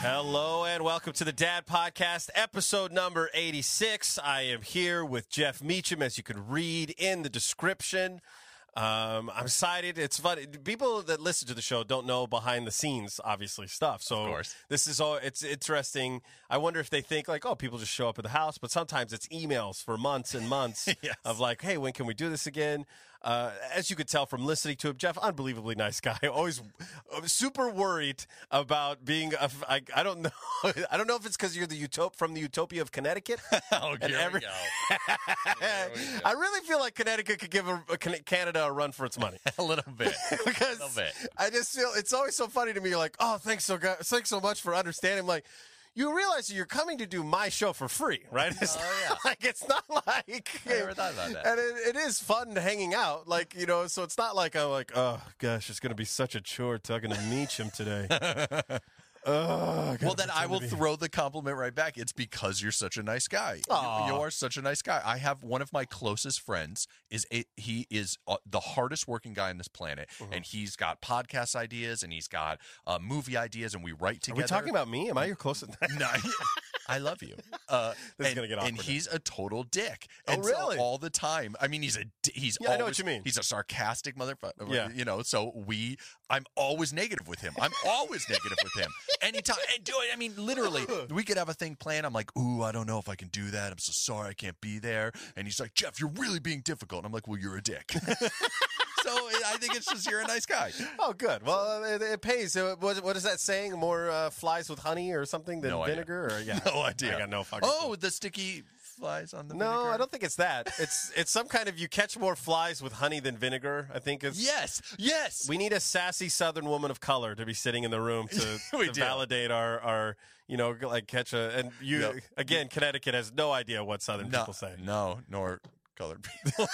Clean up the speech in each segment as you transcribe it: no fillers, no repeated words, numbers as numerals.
Hello and welcome to the Dad Podcast, episode number 86. I am here with Jeff Meacham, as you can read in the description. I'm excited. It's funny. People that listen to the show don't know behind the scenes, obviously, stuff. So of course. This is all, it's interesting. I wonder if they think like, oh, people just show up at the house, but sometimes it's emails for months and months Yes. of like, hey, when can we do this again? As you could tell from listening to him, Jeff, unbelievably nice guy. Always super worried about being. I don't know. I don't know if it's because you're from the Utopia of Connecticut. Oh, here we go. I really feel like Connecticut could give Canada a run for its money. A little bit. Because A little bit. I just feel it's always so funny to me. You're like, oh, thanks so much for understanding. I'm like, you realize you're coming to do my show for free, right? It's yeah. like it's not like I never thought about that. and it is fun hanging out, like, you know. So it's not like I'm like, oh gosh, it's going to be such a chore talking to Meacham today. Well, then I will throw the compliment right back. It's because you're such a nice guy. You are such a nice guy. I have one of my closest friends. He is the hardest working guy on this planet, and he's got podcast ideas and he's got movie ideas, and we write together. Are we talking about me? Am I your closest? No, I love you. This is gonna get awkward. And he's a total dick. Oh, And really? So all the time. I mean, he's Yeah, I know what you mean. He's a sarcastic motherfucker. Yeah. You know. So I'm always negative with him. I'm always negative with him. Anytime. And do it. I mean, literally, we could have a thing planned. I'm like, ooh, I don't know if I can do that. I'm so sorry, I can't be there. And he's like, Jeff, you're really being difficult. And I'm like, well, you're a dick. So I think it's just you're a nice guy. Oh, good. Well, it pays. What is that saying? More flies with honey or something than No idea. vinegar? Or yeah, No idea. I got no fucking. Oh, the sticky flies on the No, vinegar? I don't think it's that. It's some kind of you catch more flies with honey than vinegar. I think it's. Yes. We need a sassy Southern woman of color to be sitting in the room to We do. validate our like catch a. And you Yep. again, Connecticut has no idea what Southern people say. No, nor colored people.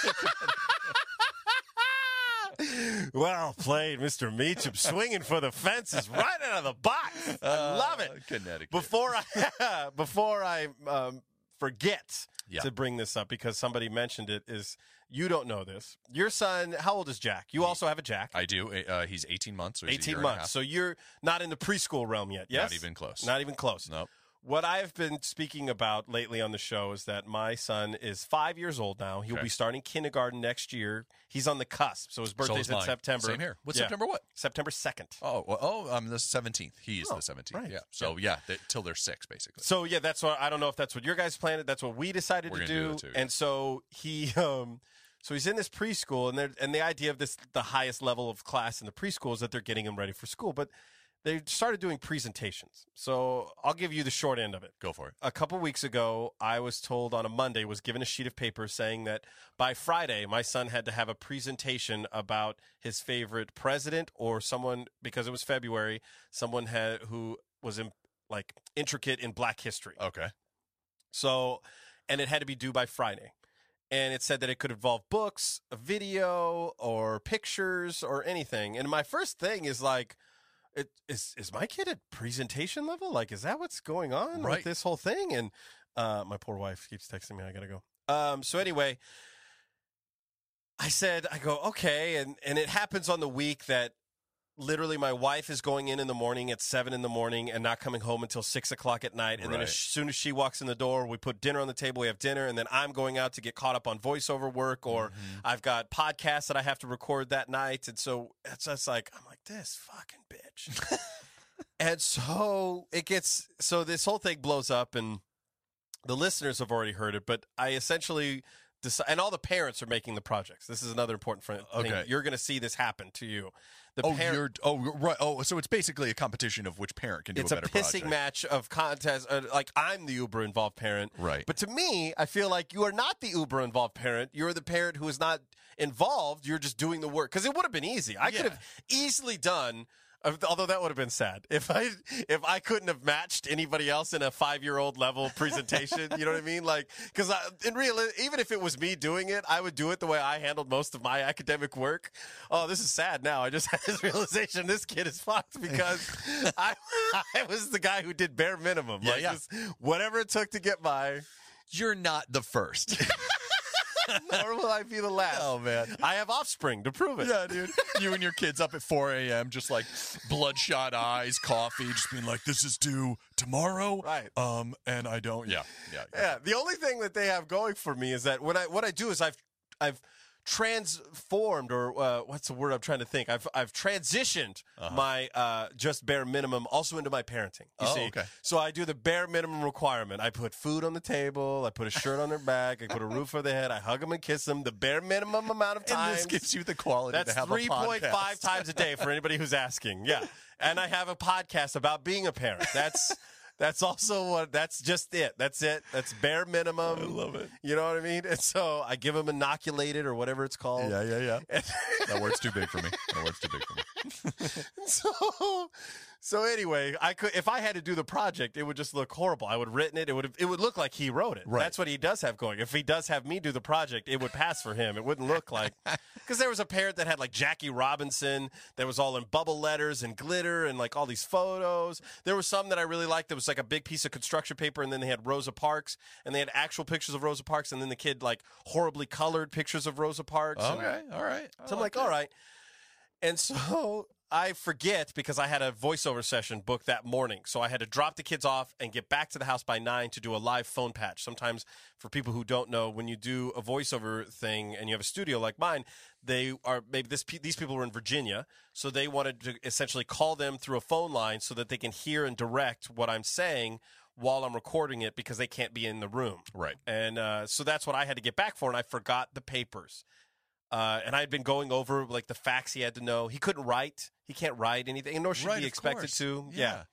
Well played, Mr. Meacham, swinging for the fences right out of the box. I love it. Connecticut. Before I forget Yeah. to bring this up, because somebody mentioned it, is you don't know this. Your son, how old is Jack? You also have a Jack. I do. He's 18 months. So he's a 18 year and a months. half. So you're not in the preschool realm yet, yes? Not even close. Not even close. Nope. What I've been speaking about lately on the show is that my son is 5 years old now. He'll Okay. be starting kindergarten next year. He's on the cusp. So his birthday's is in mine. September. Same here. What's Yeah. September what? September 2nd. I'm the 17th. He is the 17th. right. Yeah. So, yeah, till they're 6, basically. So yeah, that's what I don't know if that's what your guys planned. That's what we decided We're to gonna do do. that too, yeah. And so he, so he's in this preschool, and the idea of the highest level of class in the preschool is that they're getting him ready for school. But they started doing presentations. So I'll give you the short end of it. Go for it. A couple weeks ago, I was told on a Monday, was given a sheet of paper saying that by Friday, my son had to have a presentation about his favorite president or someone, because it was February, someone who was intricate in Black history. Okay. So, and it had to be due by Friday. And it said that it could involve books, a video, or pictures, or anything. And my first thing is like, is my kid at presentation level? Like, is that what's going on with Right. this whole thing? And my poor wife keeps texting me, I gotta go. So anyway, I go, okay. And it happens on the week that literally my wife is going in the morning at 7 a.m. and not coming home until 6 o'clock at night. And then Right. as soon as she walks in the door, we put dinner on the table, we have dinner. And then I'm going out to get caught up on voiceover work, or I've got podcasts that I have to record that night. And so it's just like, I'm like, this fucking bitch. And so this whole thing blows up, and the listeners have already heard it, but I essentially and all the parents are making the projects. This is another important thing. Okay. You're going to see this happen to you. Right. Oh, so it's basically a competition of which parent can do It's a better a pissing project. match of contest. Like, I'm the uber involved parent. Right. But to me, I feel like you are not the uber involved parent. You're the parent who is not involved. You're just doing the work. Because it would have been easy. I could have easily done. Although that would have been sad if I couldn't have matched anybody else in a 5-year-old level presentation. You know what I mean? Like, because even if it was me doing it, I would do it the way I handled most of my academic work. Oh, this is sad now. I just had this realization: this kid is fucked because I was the guy who did bare minimum. Yeah. Just whatever it took to get by. You're not the first. Nor will I be the last. Oh, man. I have offspring to prove it. Yeah, dude. You and your kids up at 4 a.m., just like bloodshot eyes, coffee, just being like, this is due tomorrow. Right. And I don't. Yeah. The only thing that they have going for me is that what I do is I've transformed, or what's the word I'm trying to think? I've transitioned my just bare minimum also into my parenting. You see? Okay. So I do the bare minimum requirement. I put food on the table. I put a shirt on their back. I put a roof over their head. I hug them and kiss them. The bare minimum amount of times. And this gives you the quality That's to have 3.5 times a day for anybody who's asking. Yeah. And I have a podcast about being a parent. That's also that's just it. That's it. That's bare minimum. I love it. You know what I mean? And so I give them inoculated or whatever it's called. Yeah. That word's too big for me. So anyway, if I had to do the project, it would just look horrible. I would have written it. It would look like he wrote it. Right. That's what he does have going. If he does have me do the project, it would pass for him. It wouldn't look like, because there was a parent that had like Jackie Robinson that was all in bubble letters and glitter and like all these photos. There was some that I really liked. That was like a big piece of construction paper, and then they had Rosa Parks, and they had actual pictures of Rosa Parks, and then the kid like horribly colored pictures of Rosa Parks. Okay, all right. So I'm like, all right. And so I forget, because I had a voiceover session booked that morning. So I had to drop the kids off and get back to the house by 9 to do a live phone patch. Sometimes, for people who don't know, when you do a voiceover thing and you have a studio like mine, these people were in Virginia, so they wanted to essentially call them through a phone line so that they can hear and direct what I'm saying while I'm recording it, because they can't be in the room. Right. And so that's what I had to get back for, and I forgot the papers. And I had been going over like the facts he had to know. He couldn't write. He can't write anything, nor should be expected to. Yeah.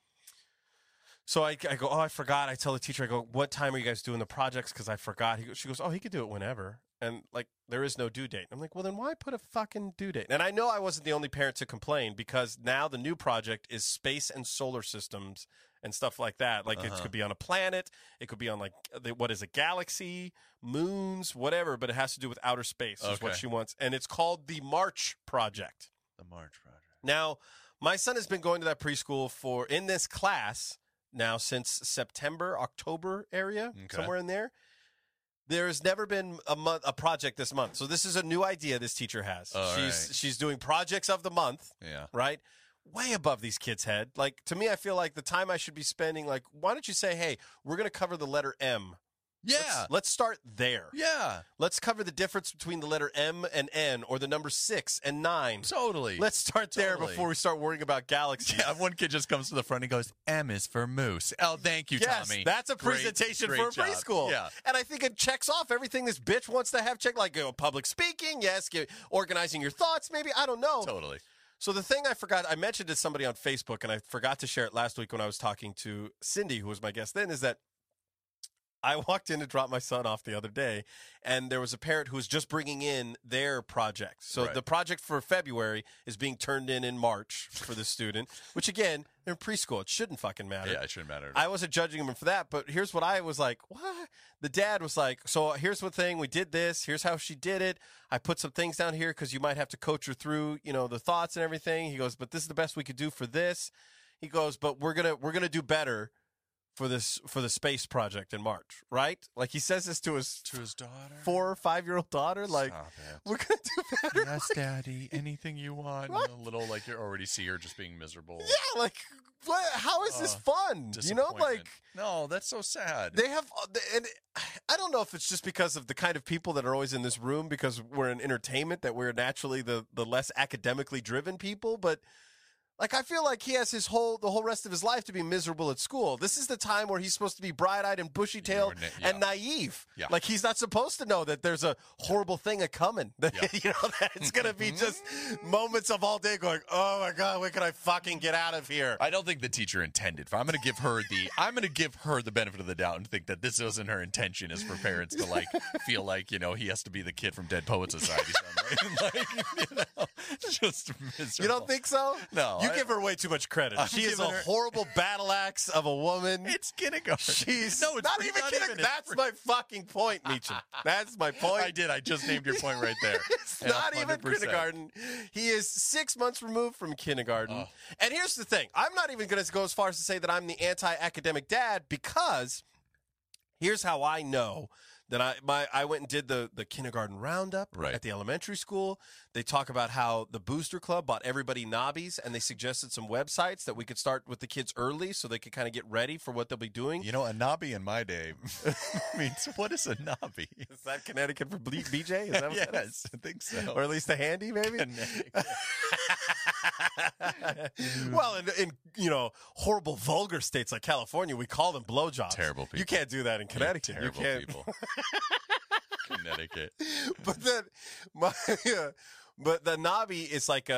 So I go, oh, I forgot. I tell the teacher, I go, what time are you guys doing the projects? Because I forgot. She goes, oh, he could do it whenever. And like, there is no due date. I'm like, well, then why put a fucking due date? And I know I wasn't the only parent to complain, because now the new project is space and solar systems and stuff like that. Like it could be on a planet. It could be on like, what is a galaxy, moons, whatever, but it has to do with outer space is what she wants. And it's called the March Project. The March Project. Now, my son has been going to that preschool in this class now since September, October area, somewhere in there. There's never been a project this month. So this is a new idea this teacher has. She's doing projects of the month. Yeah. Right? Way above these kids' head. Like, to me, I feel like the time I should be spending, like, why don't you say, hey, we're going to cover the letter M. Yeah. Let's start there. Yeah. Let's cover the difference between the letter M and N, or the number 6 and 9. Totally. Let's start there before we start worrying about galaxies. Yeah, one kid just comes to the front and goes, M is for moose. Oh, thank you, yes, Tommy. That's a presentation for a preschool. Yeah. And I think it checks off everything this bitch wants to have checked, like public speaking, yes, organizing your thoughts, maybe, I don't know. Totally. So the thing I mentioned to somebody on Facebook, and I forgot to share it last week when I was talking to Cindy, who was my guest then, is that I walked in to drop my son off the other day, and there was a parent who was just bringing in their project. So the project for February is being turned in March for the student, which, again, they're in preschool. It shouldn't fucking matter. Yeah, it shouldn't matter. I wasn't judging him for that, but here's what I was like, what? The dad was like, so here's the thing. We did this. Here's how she did it. I put some things down here because you might have to coach her through, the thoughts and everything. He goes, but this is the best we could do for this. He goes, but we're gonna do better for the space project in March, right? Like, he says this to his daughter, 4 or 5-year-old daughter. Like, we're gonna do better. Yes, Daddy. Anything you want. Right? A little, like, you already see her just being miserable. Yeah, like, how is this fun? Like, no, that's so sad. They have, and I don't know if it's just because of the kind of people that are always in this room, because we're in entertainment, that we're naturally the less academically driven people, but. Like, I feel like he has the whole rest of his life to be miserable at school. This is the time where he's supposed to be bright-eyed and bushy-tailed and naive. Yeah. Like, he's not supposed to know that there's a horrible thing a-coming. That it's going to be just moments of all day going, oh, my God, when can I fucking get out of here? I don't think the teacher intended for. I'm going to give her the benefit of the doubt and think that this wasn't her intention, is for parents to, like, feel like, he has to be the kid from Dead Poets Society. Just miserable. You don't think so? No. You give her way too much credit. She is a horrible battle axe of a woman. It's kindergarten. It's not even kindergarten. That's my fucking point, Meacham. That's my point. I just named your point right there. It's not 100%. Even kindergarten. He is 6 months removed from kindergarten. Oh. And here's the thing. I'm not even going to go as far as to say that I'm the anti-academic dad, because here's how I know Then I went and did the kindergarten roundup at the elementary school. They talk about how the Booster Club bought everybody Nobbies, and they suggested some websites that we could start with the kids early so they could kind of get ready for what they'll be doing. You know, a Nobby in my day means, what is a Nobby? Is that Connecticut for BJ? Is that what that is? I think so. Or at least a handy, maybe? Well, in horrible, vulgar states like California, we call them blowjobs. Terrible people. You can't do that in Connecticut. Terrible you can't. people. Connecticut. But then, but the Nobby is like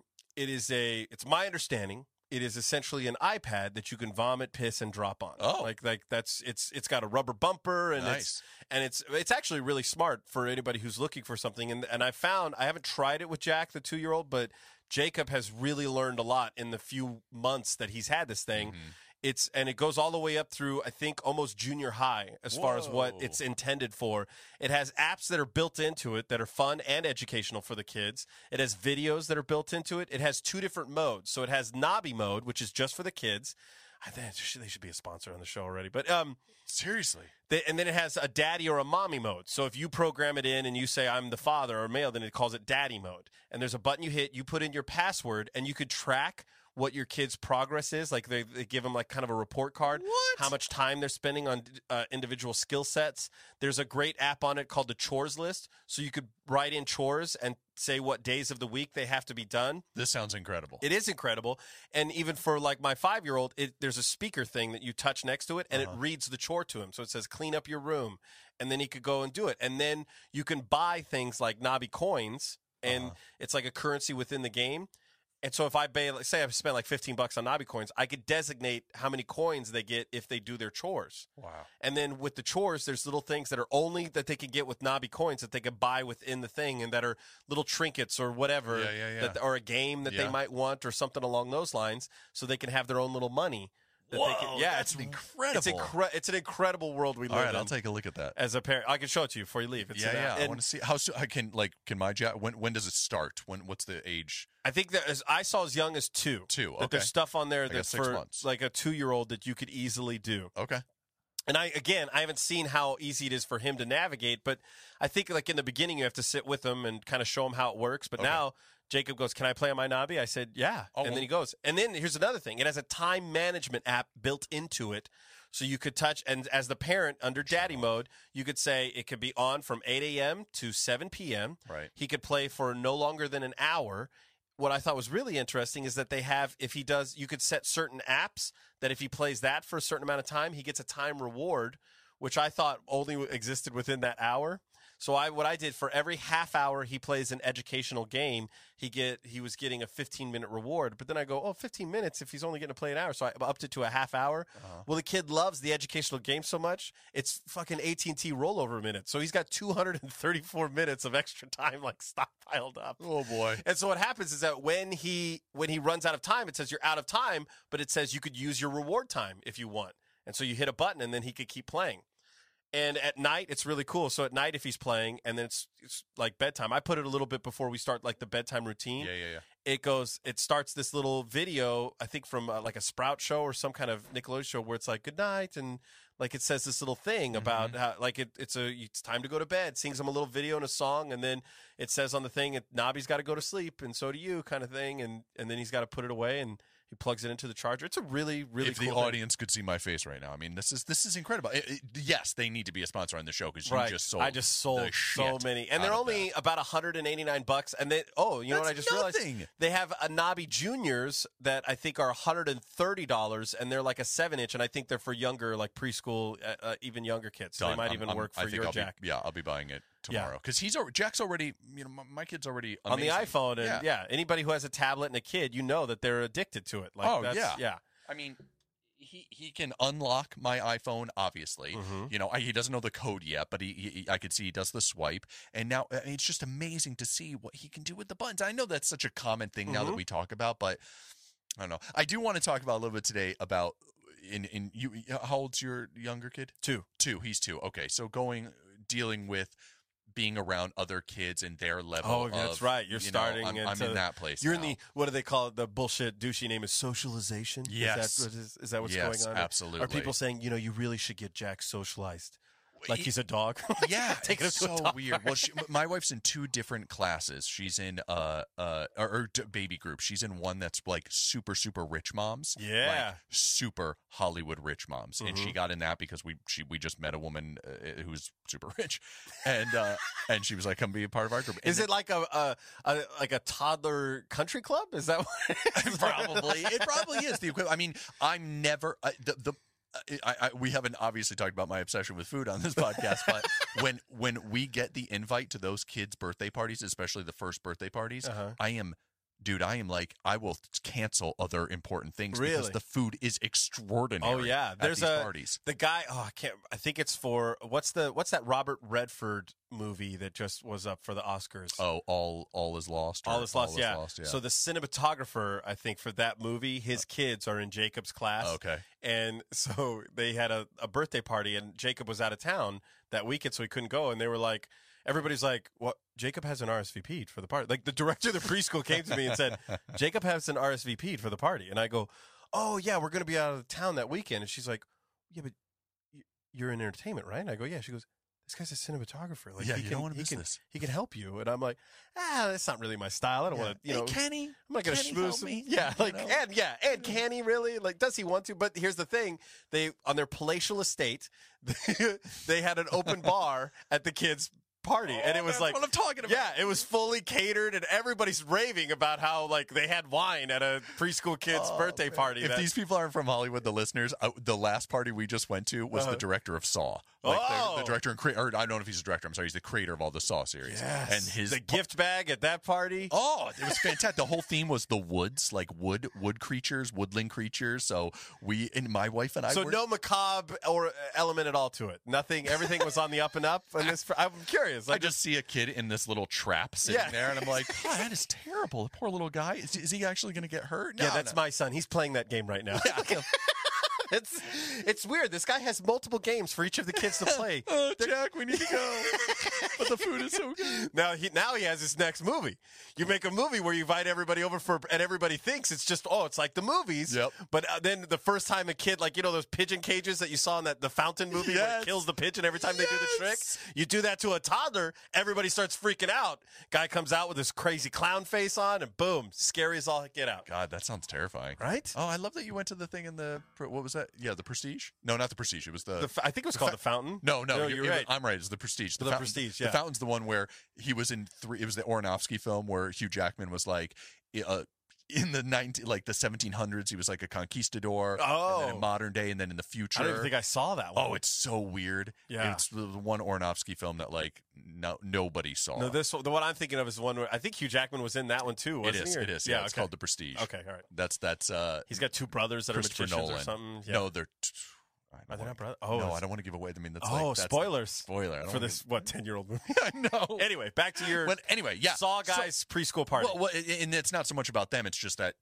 it's my understanding. It is essentially an iPad that you can vomit, piss, and drop on. Oh, like it's got a rubber bumper, and nice. it's actually really smart for anybody who's looking for something. And I haven't tried it with Jack, the 2-year-old, but Jacob has really learned a lot in the few months that he's had this thing. Mm-hmm. It goes all the way up through, I think, almost junior high as far as what it's intended for. It has apps that are built into it that are fun and educational for the kids. It has videos that are built into it. It has 2 different modes. So it has Nobby mode, which is just for the kids. I think they should be a sponsor on the show already. But seriously. And then it has a daddy or a mommy mode. So if you program it in and you say, I'm the father or male, then it calls it daddy mode. And there's a button you hit, you put in your password, and you could track what your kid's progress is. Like they give them like kind of a report card. What? How much time they're spending on individual skill sets. There's a great app on it called the Chores List. So you could write in chores and say what days of the week they have to be done. This sounds incredible. It is incredible. And even for like my 5-year-old, there's a speaker thing that you touch next to it, and it reads the chore to him. So it says, clean up your room. And then he could go and do it. And then you can buy things like Nobby coins, and it's like a currency within the game. And so if say I spent like $15 on Nobby coins, I could designate how many coins they get if they do their chores. Wow. And then with the chores, there's little things that are only that they can get with Nobby coins that they can buy within the thing, and that are little trinkets or whatever, or a game that they might want or something along those lines, so they can have their own little money. Whoa, that's incredible. It's an incredible world we live in. All right, I'll take a look at that. As a parent, I can show it to you before you leave. I want to see how soon can my Jack. When does it start? What's the age? I think that I saw as young as 2. 2. Okay. That there's stuff on there that's 6 for months. like a 2-year-old that you could easily do. Okay. And I haven't seen how easy it is for him to navigate, but I think like in the beginning you have to sit with him and kind of show him how it works. But now Jacob goes, "Can I play on my Nobby?" I said, "Yeah." And then he goes. And then here's another thing. It has a time management app built into it. So you could touch, and as the parent under daddy mode, you could say it could be on from 8 a.m. to 7 p.m. Right. He could play for no longer than an hour. What I thought was really interesting is that they have, you could set certain apps that if he plays that for a certain amount of time, he gets a time reward, which I thought only existed within that hour. So what I did for every half hour he plays an educational game, he was getting a 15-minute reward. But then I go, 15 minutes if he's only getting to play an hour. So I upped it to a half hour. Well, the kid loves the educational game so much, it's fucking AT&T rollover minutes. So he's got 234 minutes of extra time like stockpiled up. Oh boy. And so what happens is that when he runs out of time, it says you're out of time, but it says you could use your reward time if you want. And so you hit a button and then he could keep playing. And at night, it's really cool. So at night, if he's playing, and then it's like bedtime, I put it a little bit before we start like the bedtime routine. Yeah. It starts this little video, I think from like a Sprout show or some kind of Nickelodeon show where it's like, good night. And like it says this little thing about how like it's time to go to bed, sings him a little video and a song. And then it says on the thing, Nobby's got to go to sleep and so do you kind of thing. And then he's got to put it away and he plugs it into the charger. It's a really, really if cool the thing. audience could see my face right now, I mean, this is incredible. Yes, they need to be a sponsor on the show because right. you just sold. I just sold so many, and they're only about $189. And they, you know what I just realized? They have a Nobby Juniors that I think are $130, and they're like a 7-inch, and I think they're for younger, like preschool, even younger kids. So they might even work for your Jack. I'll be buying it tomorrow because Jack's already, my kid's already amazing. On the iPhone, and anybody who has a tablet and a kid, that they're addicted to it. Like, yeah. I mean, he can unlock my iPhone. Obviously, he doesn't know the code yet, but I could see he does the swipe, and now it's just amazing to see what he can do with the buttons. I know that's such a common thing now that we talk about, but I don't know. I do want to talk about a little bit today about how old's your younger kid? 2. He's 2. Okay, so dealing with being around other kids and their level. That's right. You're starting. I'm in that place. You're now. in the, what do they call it? The bullshit douchey name is socialization. Yes. Is that what's going on? Absolutely. Are people saying, you really should get Jack socialized? Like he's a dog. Yeah, taking it's him to a so dog weird. Well, park. my wife's in 2 different classes. She's in baby group. She's in one that's like super super rich moms. Yeah. Like super Hollywood rich moms, and she got in that because we just met a woman who's super rich, and she was like, "Come be a part of our group." And Is it like a toddler country club? Is that what probably? It probably is the equivalent. I mean, I'm never we haven't obviously talked about my obsession with food on this podcast, but when we get the invite to those kids' birthday parties, especially the first birthday parties, I am like, I will cancel other important things because the food is extraordinary. Oh yeah, there's parties. The guy. Oh, I think it's for what's that Robert Redford movie that just was up for the Oscars? Oh, all is lost. All is lost. Yeah. So the cinematographer, I think, for that movie, his kids are in Jacob's class. Okay. And so they had a birthday party, and Jacob was out of town that weekend, so he couldn't go. And they were like, everybody's like, "What? Jacob has an RSVP'd for the party." Like the director of the preschool came to me and said, "Jacob has an RSVP'd for the party." And I go, "Oh yeah, we're going to be out of town that weekend." And she's like, "Yeah, but you're in entertainment, right?" And I go, "Yeah." She goes, "This guy's a cinematographer. Like, yeah, you don't want to miss this. He can help you." And I'm like, that's not really my style. I don't want to, Hey, Kenny, I'm not going to schmooze me. Yeah, like, and can he really? Like, does he want to? But here's the thing: they on their palatial estate, they had an open bar at the kids' party, and it was like what I'm talking about. Yeah, it was fully catered, and everybody's raving about how like they had wine at a preschool kid's birthday party. If these people aren't from Hollywood, the listeners, the last party we just went to was the director of Saw. Like the director and creator. I don't know if he's a director. I'm sorry, he's the creator of all the Saw series. Yes. And the gift bag at that party. Oh, it was fantastic. The whole theme was the woods, like wood creatures, woodland creatures. So my wife and I. So no macabre or element at all to it. Nothing. Everything was on the up and up. And this, I'm curious. I just see a kid in this little trap sitting there, and I'm like, oh, that is terrible. The poor little guy. Is he actually going to get hurt? No, that's my son. He's playing that game right now. Yeah. It's weird. This guy has multiple games for each of the kids to play. Oh, Jack, we need to go. But the food is so good. Now he has his next movie. You make a movie where you invite everybody over and everybody thinks it's just it's like the movies. Yep. But then the first time a kid, like those pigeon cages that you saw in the Fountain movie where it kills the pigeon every time they do the trick. You do that to a toddler, everybody starts freaking out. Guy comes out with this crazy clown face on, and boom, scary as all get out. God, that sounds terrifying. Right? Oh, I love that you went to the thing in what was that? Yeah, the Prestige? No, not the Prestige. It was I think it was called the Fountain. No, you're right. I'm right. It's the Prestige. The Prestige, yeah. The Fountain's the one where he was in 3. It was the Aronofsky film where Hugh Jackman was like, in the 1700s, he was like a conquistador. Oh. And then in modern day, and then in the future. I don't even think I saw that one. Oh, it's so weird. Yeah. It's the one Aronofsky film that nobody saw. No, the one I'm thinking of is one where I think Hugh Jackman was in that one too. It is. Yeah, it's called The Prestige. Okay, all right. That's he's got 2 brothers that are magicians Nolan. Or something. Yeah. No, they're. Are they not brothers? No, I don't want to give away. I mean, that's spoilers. Spoiler for this 10-year-old movie. I know. Anyway, back to your. But anyway, yeah. Saw guys preschool party. Well, and it's not so much about them. It's just that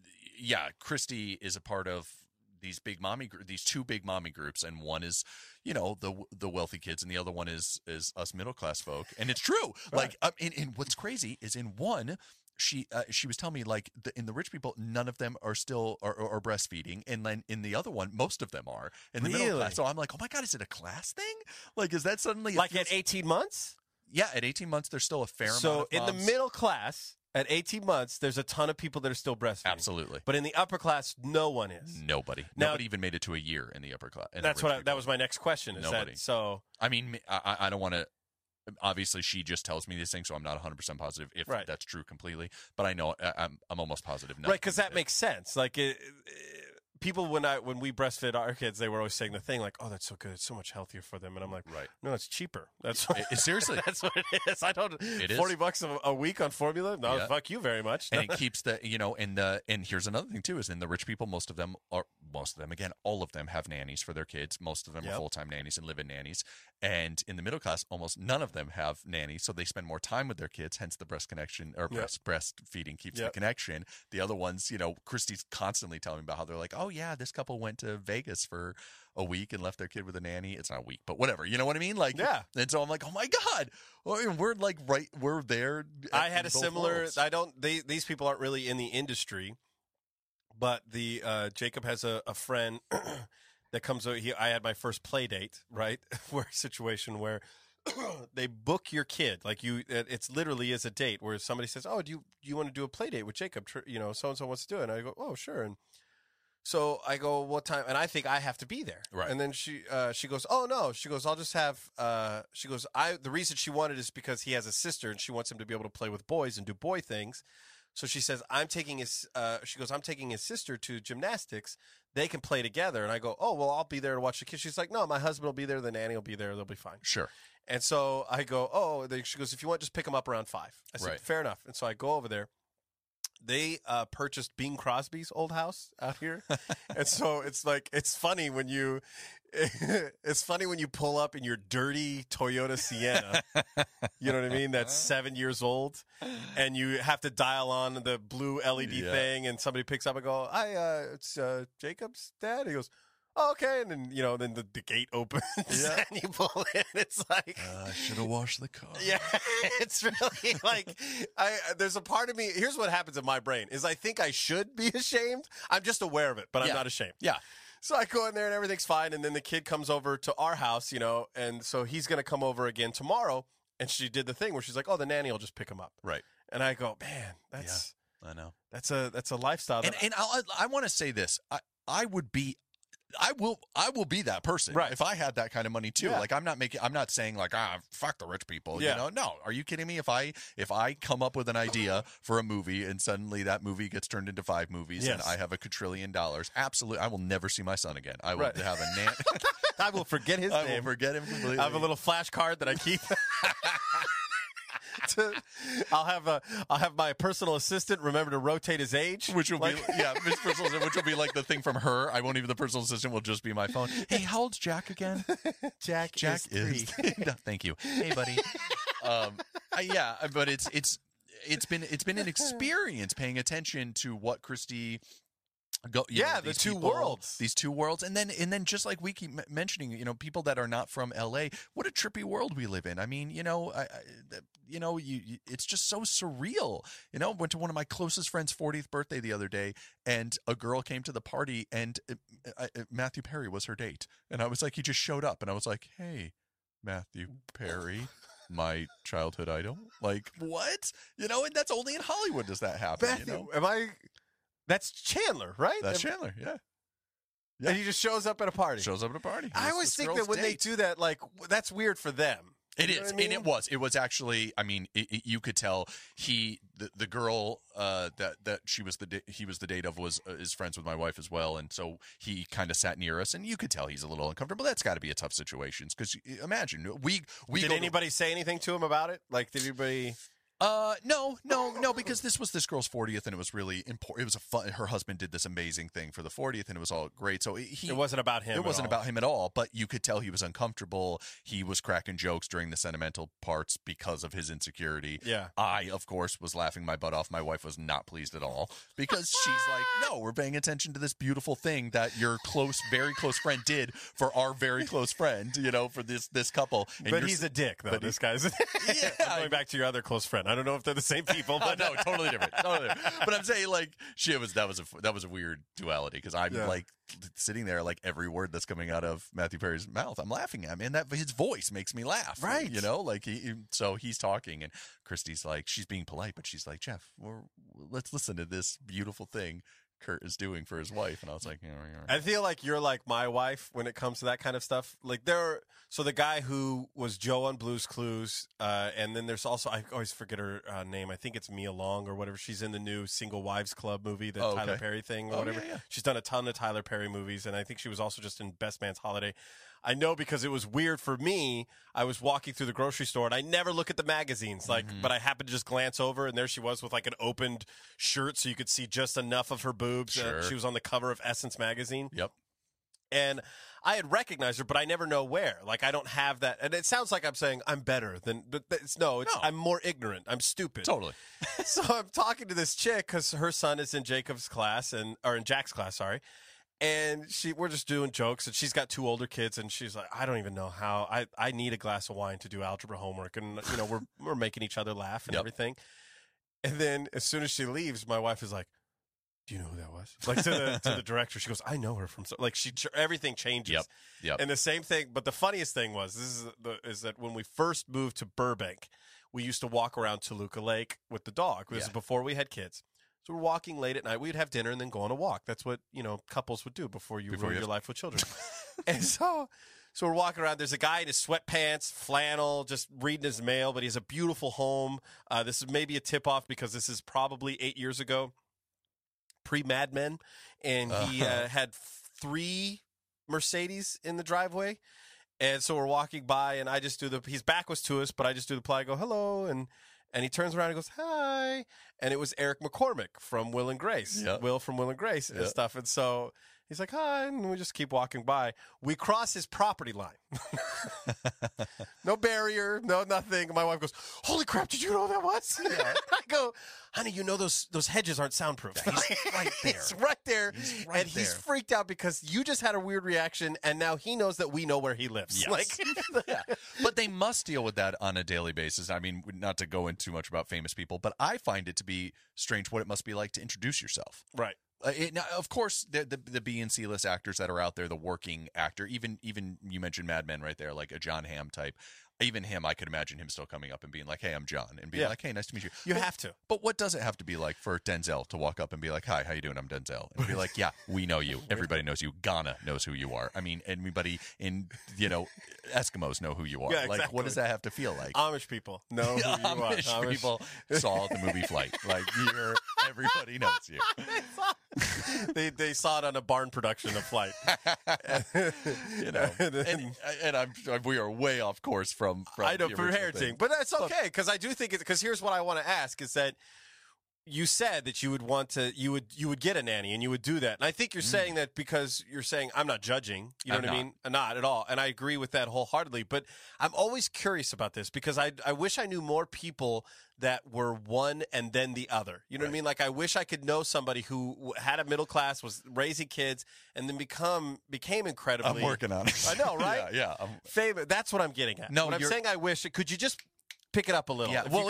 Christy is a part of these two big mommy groups, and one is the wealthy kids, and the other one is us middle class folk. And it's true. Right. Like, and what's crazy is in one. She was telling me like in the rich people, none of them are still are breastfeeding, and then in the other one, most of them are in the middle class. So I'm like, oh my God, is it a class thing? Like, is that suddenly like at 18 months? Yeah, at 18 months, there's still a fair amount. So in the middle class, at 18 months, there's a ton of people that are still breastfeeding. Absolutely. But in the upper class, no one is. Nobody even made it to a year in the upper class. That's that was my next question. Is nobody. I mean, I don't want to. Obviously, she just tells me these things, so I'm not 100% positive if that's true completely. But I know I'm almost positive. Right, because that makes sense. Like people, when we breastfed our kids, they were always saying the thing like, "Oh, that's so good. It's so much healthier for them." And I'm like, "Right, no, it's cheaper. That's seriously, that's what it is. I don't. It is $40 a week on formula. No, fuck you very much." And it keeps and here's another thing too: is in the rich people, most of them again, all of them have nannies for their kids. Most of them are full-time nannies and live-in nannies. And in the middle class, almost none of them have nannies, so they spend more time with their kids. Hence, the breast connection or breastfeeding keeps the connection. The other ones, Christy's constantly telling me about how they're like, "Oh yeah, this couple went to Vegas for a week and left their kid with a nanny." It's not a week, but whatever. You know what I mean? Like, yeah. And so I'm like, "Oh my God, we're like we're there." I had a similar. Worlds. These people aren't really in the industry, but Jacob has a friend that comes over. I had my first play date, right? Where situation where they book your kid, like it's literally is a date where somebody says, "Oh, do you want to do a play date with Jacob? You know, so and so wants to do it." And I go, "Oh, sure." And so I go, "What time?" And I think I have to be there. Right. And then she goes, "Oh no," she goes, "I'll just have." She goes, the reason she wanted is because he has a sister and she wants him to be able to play with boys and do boy things. So she says, I'm taking his sister to gymnastics. They can play together. And I go, "Oh, well, I'll be there to watch the kids." She's like, "No, my husband will be there. The nanny will be there. They'll be fine." Sure. And so I go, "Oh," she goes, "If you want, just pick them up around 5." I said, Right. "Fair enough." And so I go over there. They purchased Bing Crosby's old house out here. And so it's funny when you pull up in your dirty Toyota Sienna, you know what I mean? That's 7 years old, and you have to dial on the blue LED thing, and somebody picks up and go, "Hi, it's Jacob's dad." He goes, "Oh, okay." And then, then the gate opens and you pull in. It's like, I should have washed the car. Yeah, it's really like, there's a part of me, here's what happens in my brain, is I think I should be ashamed. I'm just aware of it, but I'm not ashamed. Yeah. So I go in there and everything's fine. And then the kid comes over to our house, and so he's going to come over again tomorrow. And she did the thing where she's like, "Oh, the nanny will just pick him up." Right. And I go, "Man, I know. That's a lifestyle." And I want to say this. I will be that person. Right. If I had that kind of money too. Yeah. Like I'm not saying like, fuck the rich people. Yeah. No. Are you kidding me? If I come up with an idea for a movie and suddenly that movie gets turned into 5 movies and I have $1 quadrillion, absolutely, I will never see my son again. I will have a nan. I will forget his name. I will forget him completely. I have a little flashcard that I keep. I'll have my personal assistant remember to rotate his age, which will be Miss Personal Assistant, which will be like the thing from Her. I won't even the personal assistant will just be my phone. Hey, how old's Jack again? Jack is 3. No, thank you. Hey, buddy. But it's been an experience paying attention to what Christy. The two worlds. These two worlds, and then just like we keep mentioning, people that are not from LA. What a trippy world we live in. I mean, it's just so surreal. Went to one of my closest friends' 40th birthday the other day, and a girl came to the party, and Matthew Perry was her date, and I was like, he just showed up, and I was like, "Hey, Matthew Perry." My childhood idol. Like, what? And that's only in Hollywood does that happen. Matthew, that's Chandler, right? That's Chandler, yeah. And he just shows up at a party. I always think that when they do that, like, that's weird for them. It is, and it was actually. I mean, you could tell the girl that he was the date of is friends with my wife as well, and so he kind of sat near us, and you could tell he's a little uncomfortable. That's got to be a tough situation because imagine we did anybody say anything to him about it? Like, did anybody? No, because this was this girl's 40th, and it was really important. It was her husband did this amazing thing for the 40th, and it was all great. So it wasn't about him. It wasn't about him at all. But you could tell he was uncomfortable. He was cracking jokes during the sentimental parts because of his insecurity. Yeah. I, of course, was laughing my butt off. My wife was not pleased at all because she's like, "No, we're paying attention to this beautiful thing that your very close friend did for our very close friend. For this couple." And but he's a dick, though. This guy's. I'm going back to your other close friend. I don't know if they're the same people, but no, totally different. But I'm saying, like, that was a weird duality because I'm like sitting there, like every word that's coming out of Matthew Perry's mouth, I'm laughing at, man. That his voice makes me laugh, right? Like so he's talking, and Christy's like, she's being polite, but she's like, "Jeff, let's listen to this beautiful thing Kurt is doing for his wife." And I was like, I feel like you're like my wife when it comes to that kind of stuff. Like so the guy who was Joe on Blue's Clues, and then there's also, I always forget her name. I think it's Mia Long or whatever. She's in the new Single Wives Club movie, the Tyler Perry thing or whatever. Yeah. She's done a ton of Tyler Perry movies, and I think she was also just in Best Man's Holiday. I know because it was weird for me. I was walking through the grocery store, and I never look at the magazines, but I happened to just glance over, and there she was with like an opened shirt so you could see just enough of her boobs. Sure. She was on the cover of Essence magazine. Yep. And I had recognized her, but I never know where. Like, I don't have that. And it sounds like I'm saying I'm better than, but I'm more ignorant. I'm stupid. Totally. So I'm talking to this chick because her son is in Jacob's class or in Jack's class, sorry. And we're just doing jokes, and she's got 2 older kids, and she's like, "I don't even know how. I need a glass of wine to do algebra homework," and we're making each other laugh and everything. And then as soon as she leaves, my wife is like, do you know who that was? Like to the director, she goes, I know her from like everything changes. Yep. And the same thing, but the funniest thing is that when we first moved to Burbank, we used to walk around Toluca Lake with the dog. This is before we had kids. So we're walking late at night. We'd have dinner and then go on a walk. That's what, couples would do before you ruin your life with children. And so we're walking around. There's a guy in his sweatpants, flannel, just reading his mail, but he has a beautiful home. This is maybe a tip-off because this is probably 8 years ago, pre-Mad Men. And he had 3 Mercedes in the driveway. And so we're walking by, and I just do his back was to us, but I just do the play. I go, hello, and he turns around and goes, hi. And it was Eric McCormick from Will and Grace. Yep. Will from Will and Grace and stuff. And so he's like, hi. And we just keep walking by. We cross his property line. No barrier, no nothing. My wife goes, holy crap, did you know who that was? Yeah. I go, honey, you know those hedges aren't soundproof. He's right there. He's right there. He's freaked out because you just had a weird reaction, and now he knows that we know where he lives. Yes. But they must deal with that on a daily basis. I mean, not to go into too much about famous people, but I find it to be strange what it must be like to introduce yourself. Right. Now, of course, the B and C list actors that are out there, the working actor, even you mentioned Mad Men right there, like a John Hamm type. Even him, I could imagine him still coming up and being like, hey, I'm John, and being like, hey, nice to meet you. You have to. But what does it have to be like for Denzel to walk up and be like, hi, how you doing? I'm Denzel. And be like, yeah, we know you. Everybody knows you. Ghana knows who you are. I mean, anybody in, Eskimos know who you are. Yeah, exactly. Like, what does that have to feel like? Amish people know who you are. Amish people saw the movie Flight. Like, everybody knows you. They saw it on a barn production of Flight. And we are way off course from I know, for parenting, but that's okay, because I do think because here's what I want to ask is that you said that you would get a nanny and you would do that, and I think you're saying that because you're saying I'm not judging, you know what I mean? Not at all, and I agree with that wholeheartedly. But I'm always curious about this because I wish I knew more people that were one and then the other. You know what I mean? Like I wish I could know somebody who had a middle class, was raising kids, and then became incredibly. I'm working on it. I know, right? Yeah. Famous. That's what I'm getting at. No, when I'm saying I wish, could you just pick it up a little? Yeah. Well,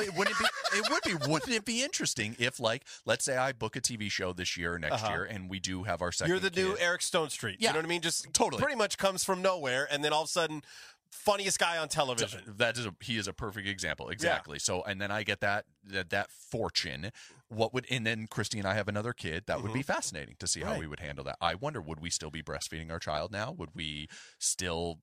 wouldn't it be interesting if, like, let's say I book a TV show this year or next year, and we do have our second. You're the new Eric Stone Street. Yeah. You know what I mean? Just totally. Pretty much comes from nowhere, and then all of a sudden, funniest guy on television. He is a perfect example. Exactly. Yeah. So, and then I get that fortune. And then Christy and I have another kid. That would be fascinating to see how we would handle that. I wonder, would we still be breastfeeding our child now? Would we still?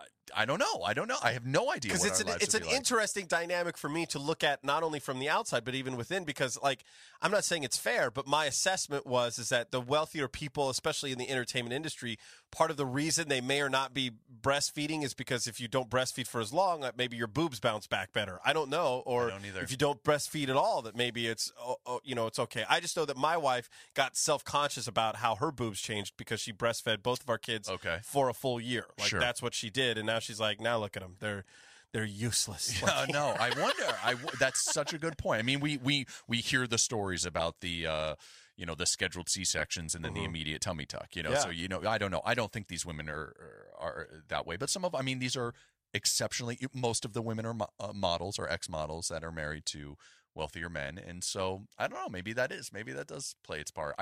I don't know. I have no idea. Because it's an interesting dynamic for me to look at, not only from the outside but even within. Because, like, I'm not saying it's fair, but my assessment is that the wealthier people, especially in the entertainment industry, part of the reason they may or not be breastfeeding is because if you don't breastfeed for as long, maybe your boobs bounce back better. I don't know. Or I don't either. If you don't breastfeed at all, that maybe it's it's okay. I just know that my wife got self-conscious about how her boobs changed because she breastfed both of our kids for a full year. Like that's what she did, and now she's like, now look at them, they're useless. Yeah, no, I wonder. That's such a good point. I mean, we hear the stories about the the scheduled C-sections and then the immediate tummy tuck. So I don't know. I don't think these women are that way, but these are exceptionally. Most of the women are models or ex-models that are married to wealthier men, and so I don't know. Maybe that does play its part.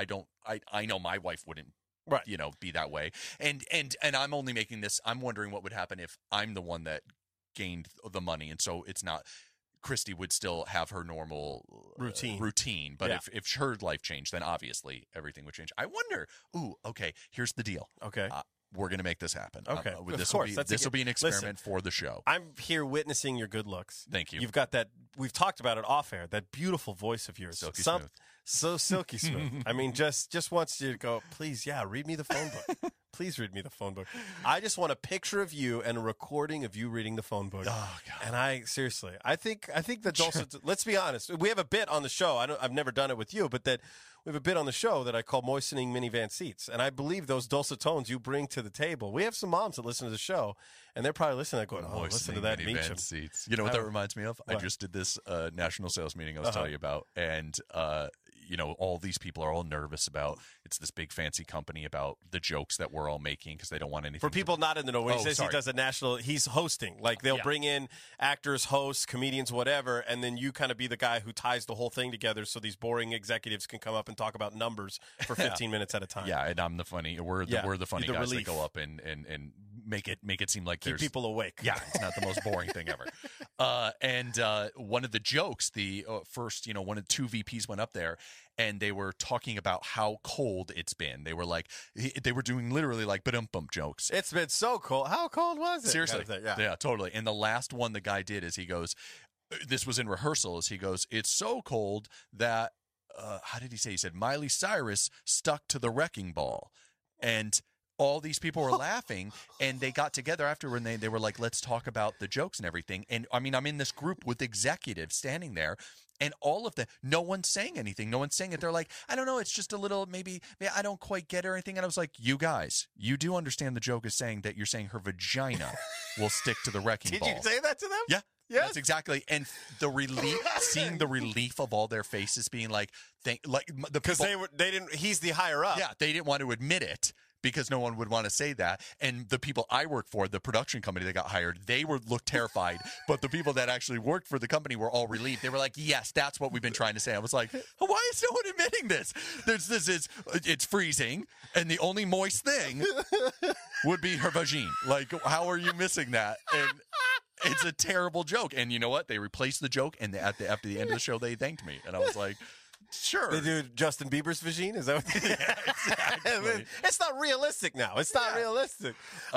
I know my wife wouldn't. Right. Be that way. And I'm only making this, I'm wondering what would happen if I'm the one that gained the money. And so it's not, Christy would still have her normal routine. But if her life changed, then obviously everything would change. I wonder, okay, here's the deal. Okay. We're going to make this happen. Okay. This will be an experiment for the show. I'm here witnessing your good looks. Thank you. You've got that, we've talked about it off air, that beautiful voice of yours. Silky smooth. So silky smooth. I mean, just wants you to go, please, read me the phone book. Please read me the phone book. I just want a picture of you and a recording of you reading the phone book. Oh, God. And I think that dulcet, let's be honest. We have a bit on the show. I've never done it with you, but that we have a bit on the show that I call moistening minivan seats. And I believe those dulcet tones you bring to the table. We have some moms that listen to the show, and they're probably listening to that going, listen to that Meacham. Seats. You know what that reminds me of? I just did this national sales meeting I was telling you about, and all these people are all nervous about, it's this big fancy company about the jokes that we're all making because they don't want anything. For people not in the know, when he says he does he's hosting. Like they'll bring in actors, hosts, comedians, whatever, and then you kind of be the guy who ties the whole thing together so these boring executives can come up and talk about numbers for 15 minutes at a time. Yeah, and I'm the funny. We're the funny guys that go up and make it seem like keep people awake. Yeah, it's not the most boring thing ever. And one of the jokes, the first, one of two VPs went up there and they were talking about how cold it's been. They were like, they were doing literally like ba-dum-bum jokes. It's been so cold. How cold was it? Seriously. Yeah, totally. And the last one the guy did is he goes, this was in rehearsals. He goes, it's so cold that, how did he say? He said, Miley Cyrus stuck to the wrecking ball. And all these people were laughing, and they got together after and they were like, let's talk about the jokes and everything. And I mean, I'm in this group with executives standing there, and all of them, no one's saying anything. No one's saying it. They're like, I don't know, it's just a little, maybe I don't quite get it or anything. And I was like, you guys, you do understand the joke is saying that you're saying her vagina will stick to the wrecking ball. Did you say that to them? Yeah. Yes. That's exactly, and the relief, seeing the relief of all their faces, being like, because they didn't. He's the higher up. Yeah, they didn't want to admit it because no one would want to say that. And the people I work for, the production company that got hired, they looked terrified, but the people that actually worked for the company were all relieved. They were like, "Yes, that's what we've been trying to say." I was like, "Why is no one admitting this? It's freezing, and the only moist thing would be her vagine. Like, how are you missing that?" And it's a terrible joke. And you know what? They replaced the joke, and after the end of the show, they thanked me. And I was like, sure. They do Justin Bieber's vagine? Is that what they Yeah, exactly. It's not realistic now. It's not realistic.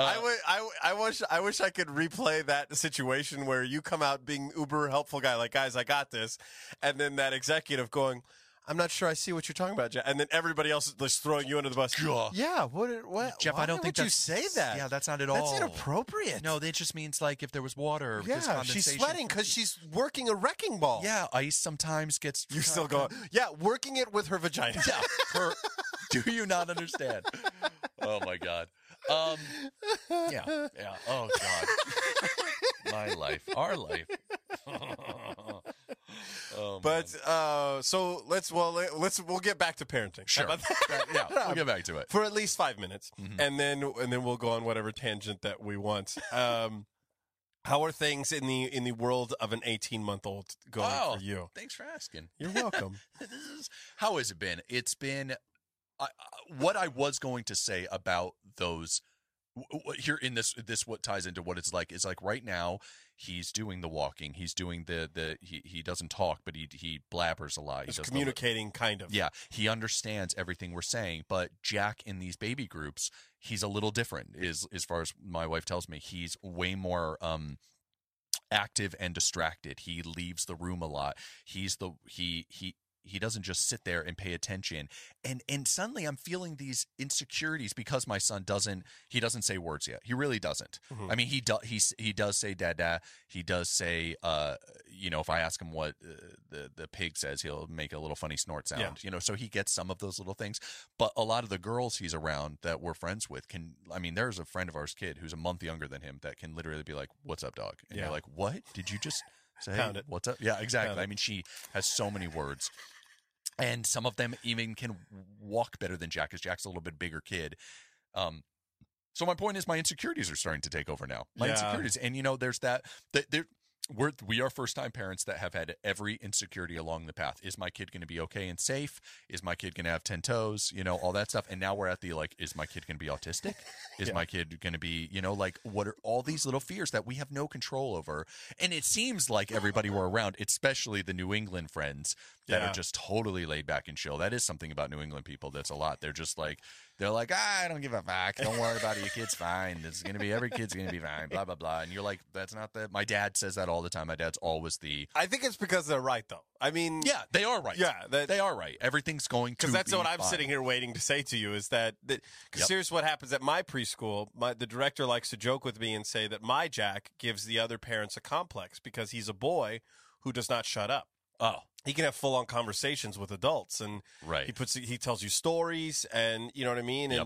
I wish I could replay that situation where you come out being uber helpful guy, like, guys, I got this. And then that executive going, I'm not sure I see what you're talking about, Jeff. And then everybody else is just throwing you under the bus. Yeah, what? Jeff, I don't think you say that. Yeah, that's not at all. That's inappropriate. No, it just means like if there was water. Yeah, she's sweating because she's working a wrecking ball. Yeah, ice sometimes gets. You're still going. Yeah, working it with her vagina. Yeah, do you not understand? Oh my God. Yeah. Oh God. My life, our life. But so we'll get back to parenting. Sure. Yeah, we'll get back to it for at least 5 minutes, and then we'll go on whatever tangent that we want. How are things in the world of an 18-month-old going for you? Thanks for asking. You're welcome. How has it been? It's been what I was going to say about those. Here in this what ties into what it's like is like right now he's doing the walking, he's doing he doesn't talk, but he blabbers a lot. He's communicating kind of. Yeah, he understands everything we're saying, but Jack in these baby groups, he's a little different. Is as far as my wife tells me, he's way more active and distracted. He leaves the room a lot. He doesn't just sit there and pay attention. And suddenly I'm feeling these insecurities because my son doesn't say words yet. He really doesn't. Mm-hmm. I mean, he does say dada. He does say, if I ask him what the pig says, he'll make a little funny snort sound, so he gets some of those little things. But a lot of the girls he's around that we're friends with there's a friend of ours kid who's a month younger than him that can literally be like, what's up, dog? And you're like, what? Did you just say, what's up? Yeah, exactly. I mean, she has so many words. And some of them even can walk better than Jack, because Jack's a little bit bigger kid. So my point is, my insecurities are starting to take over now. My insecurities, and there's that. We are first-time parents that have had every insecurity along the path. Is my kid going to be okay and safe? Is my kid going to have 10 toes? All that stuff. And now we're at the is my kid going to be autistic? Is my kid going to be, what are all these little fears that we have no control over? And it seems like everybody we're around, especially the New England friends that are just totally laid back and chill. That is something about New England people that's a lot. They're just like, I don't give a fuck. Don't worry about it. Your kid's fine. Every kid's going to be fine, blah, blah, blah. And you're like, that's not that. My dad says that all the time. My dad's always I think it's because they're right, though. I mean. Yeah, they are right. Yeah. They are right. Everything's going to be Because that's what I'm fine. sitting here waiting to say to you is that because here's what happens at my preschool. The director likes to joke with me and say that my Jack gives the other parents a complex because he's a boy who does not shut up. Oh. He can have full-on conversations with adults, and he tells you stories, and you know what I mean? And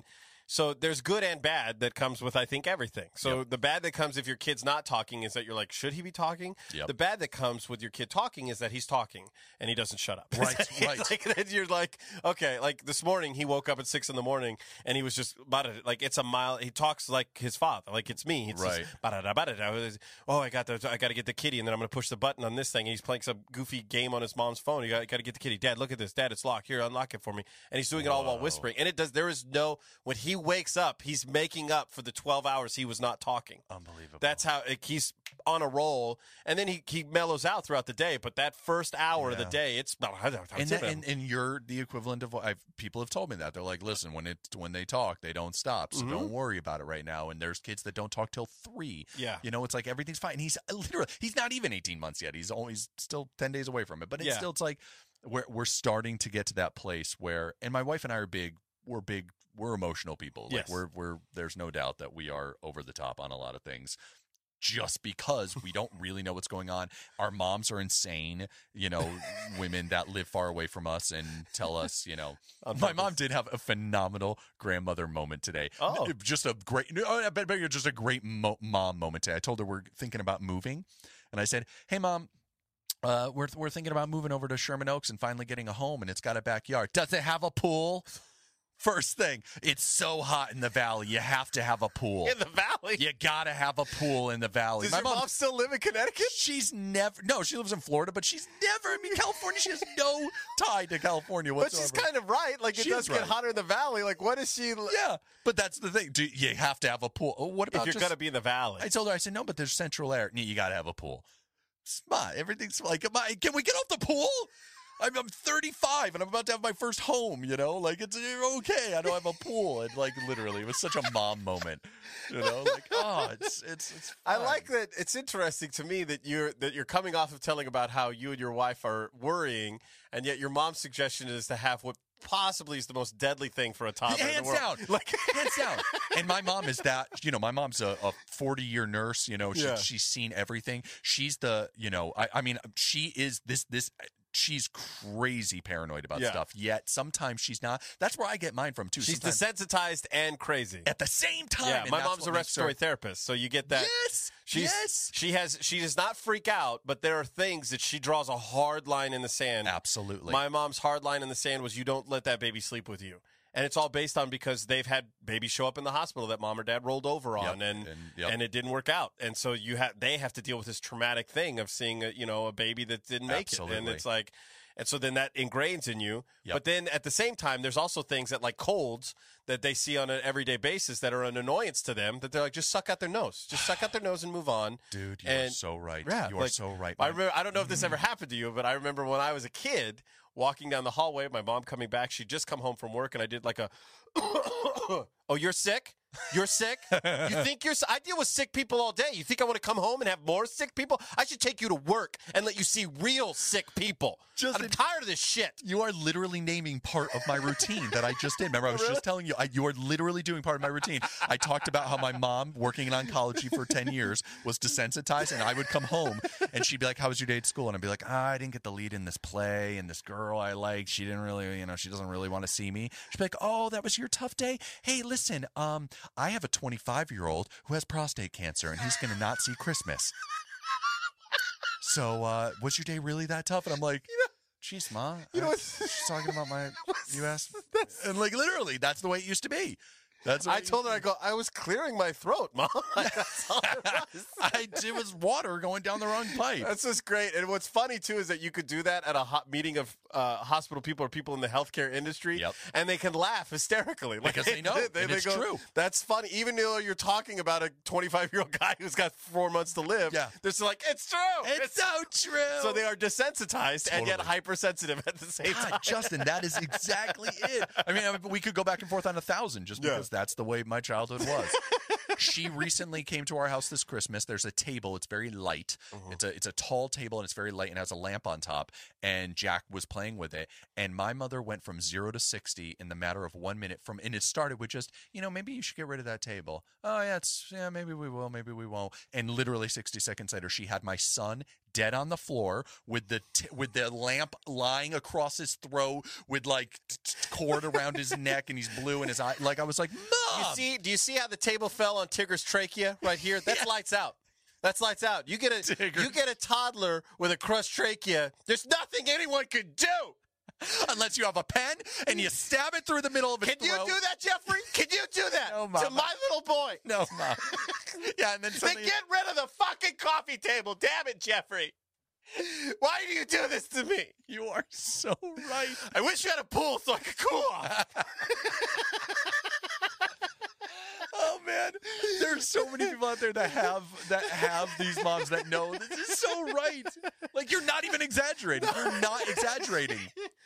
So there's good and bad that comes with, I think, everything. So the bad that comes if your kid's not talking is that you're like, should he be talking? The bad that comes with your kid talking is that he's talking and he doesn't shut up. Right. Like, you're like, okay, like this morning he woke up at 6 a.m. and he was just about it. Like it's a mile. He talks like his father, like it's me. It's right. Just, oh, I got to get the kitty, and then I'm going to push the button on this thing. And he's playing some goofy game on his mom's phone. You got to get the kitty. Dad, look at this. Dad, it's locked. Here, unlock it for me. And he's doing it all while whispering. And there is no, when he wakes up, he's making up for the 12 hours he was not talking. Unbelievable. That's how he's on a roll. And then he mellows out throughout the day. But that first hour of the day, it's and you're the equivalent of people have told me that. They're like, listen, when they talk, they don't stop. So don't worry about it right now. And there's kids that don't talk till 3. Yeah. It's like everything's fine. And he's not even 18 months yet. He's still 10 days away from it. But it's like we're starting to get to that place where, and my wife and I are we're emotional people. Like yes. we're there's no doubt that we are over the top on a lot of things. Just because we don't really know what's going on. Our moms are insane, women that live far away from us and tell us, My mom did have a phenomenal grandmother moment today. Oh. Just a great, just a great mom moment today. I told her we're thinking about moving. And I said, hey, Mom, we're thinking about moving over to Sherman Oaks and finally getting a home, and it's got a backyard. Does it have a pool? First thing, it's so hot in the valley. You have to have a pool. In the valley? You got to have a pool in the valley. Does your mom still live in Connecticut? She lives in Florida, but she's never, California, she has no tie to California whatsoever. But she's kind of right. Like, it does get hotter in the valley. Like, what is she? Yeah, but that's the thing. You have to have a pool. What about if you're going to be in the valley? I told her, I said, no, but there's central air. You got to have a pool. Smart. Everything's like, can we get off the pool? I'm 35 and I'm about to have my first home, like it's okay. I don't have a pool. And like literally, it was such a mom moment, it's fine. I like that. It's interesting to me that you're coming off of telling about how you and your wife are worrying, and yet your mom's suggestion is to have what possibly is the most deadly thing for a toddler in the world. Hands down. And my mom is that, my mom's a 40-year nurse, she's seen everything. She's the, she is this she's crazy paranoid about stuff, yet sometimes she's not. That's where I get mine from, too. She's desensitized and crazy. At the same time. Yeah, my mom's a respiratory therapist, so you get that. Yes, She does not freak out, but there are things that she draws a hard line in the sand. Absolutely. My mom's hard line in the sand was you don't let that baby sleep with you. And it's all based on because they've had babies show up in the hospital that mom or dad rolled over on, and it didn't work out, and so they have to deal with this traumatic thing of seeing a baby that didn't make it, and it's like, and so then that ingrains in you. But then at the same time, there's also things that like colds that they see on an everyday basis that are an annoyance to them that they're like, just suck out their nose, and move on. Dude, you're so right. Yeah, you are so right. I don't know if this ever happened to you, but I remember when I was a kid. Walking down the hallway, my mom coming back. She'd just come home from work, and I did like a, oh, you're sick? You're sick? You think I deal with sick people all day. You think I want to come home and have more sick people? I should take you to work and let you see real sick people. I'm tired of this shit. You are literally naming part of my routine that I just did. Remember, I was just telling you, you are literally doing part of my routine. I talked about how my mom, working in oncology for 10 years, was desensitized, and I would come home, and she'd be like, how was your day at school? And I'd be like, I didn't get the lead in this play, and this girl I liked, she didn't really, she doesn't really want to see me. She'd be like, oh, that was your tough day? Hey, listen, I have a 25-year-old who has prostate cancer, and he's going to not see Christmas. So, was your day really that tough? And I'm like, jeez, Ma. She's talking about you asked. And like, literally, that's the way it used to be. I told her, I was clearing my throat, Mom. That's all it was. It was water going down the wrong pipe. That's just great. And what's funny, too, is that you could do that at a meeting of hospital people or people in the healthcare industry, and they can laugh hysterically. Because they know. It's true. That's funny. Even though you're talking about a 25-year-old guy who's got 4 months to live, they're just like, it's true. It's so true. So they are desensitized and yet hypersensitive at the same time. Justin, that is exactly it. I mean, we could go back and forth on 1,000 just because that's the way my childhood was. She recently came to our house this Christmas. There's a table. It's very light. It's a tall table, and it's very light and has a lamp on top. And Jack was playing with it. And my mother went from 0 to 60 in the matter of 1 minute. And it started with just, maybe you should get rid of that table. Oh, yeah, maybe we will, maybe we won't. And literally 60 seconds later, she had my son dead on the floor with the lamp lying across his throat with like cord around his neck, and he's blue in his eye. Like I was like, Mom! Do you see how the table fell on Tigger's trachea right here? That's lights out. That's lights out. You get a toddler with a crushed trachea. There's nothing anyone could do. Unless you have a pen and you stab it through the middle of his throat. Can you do that, Jeffrey? Can you do that No, Mom. to my little boy? No, Mom. Yeah, and then Then get rid of the fucking coffee table. Damn it, Jeffrey. Why do you do this to me? You are so right. I wish you had a pool so I could cool off. Oh man, there's so many people out there that have these moms that know this is so right. Like you're not even exaggerating. You're not exaggerating.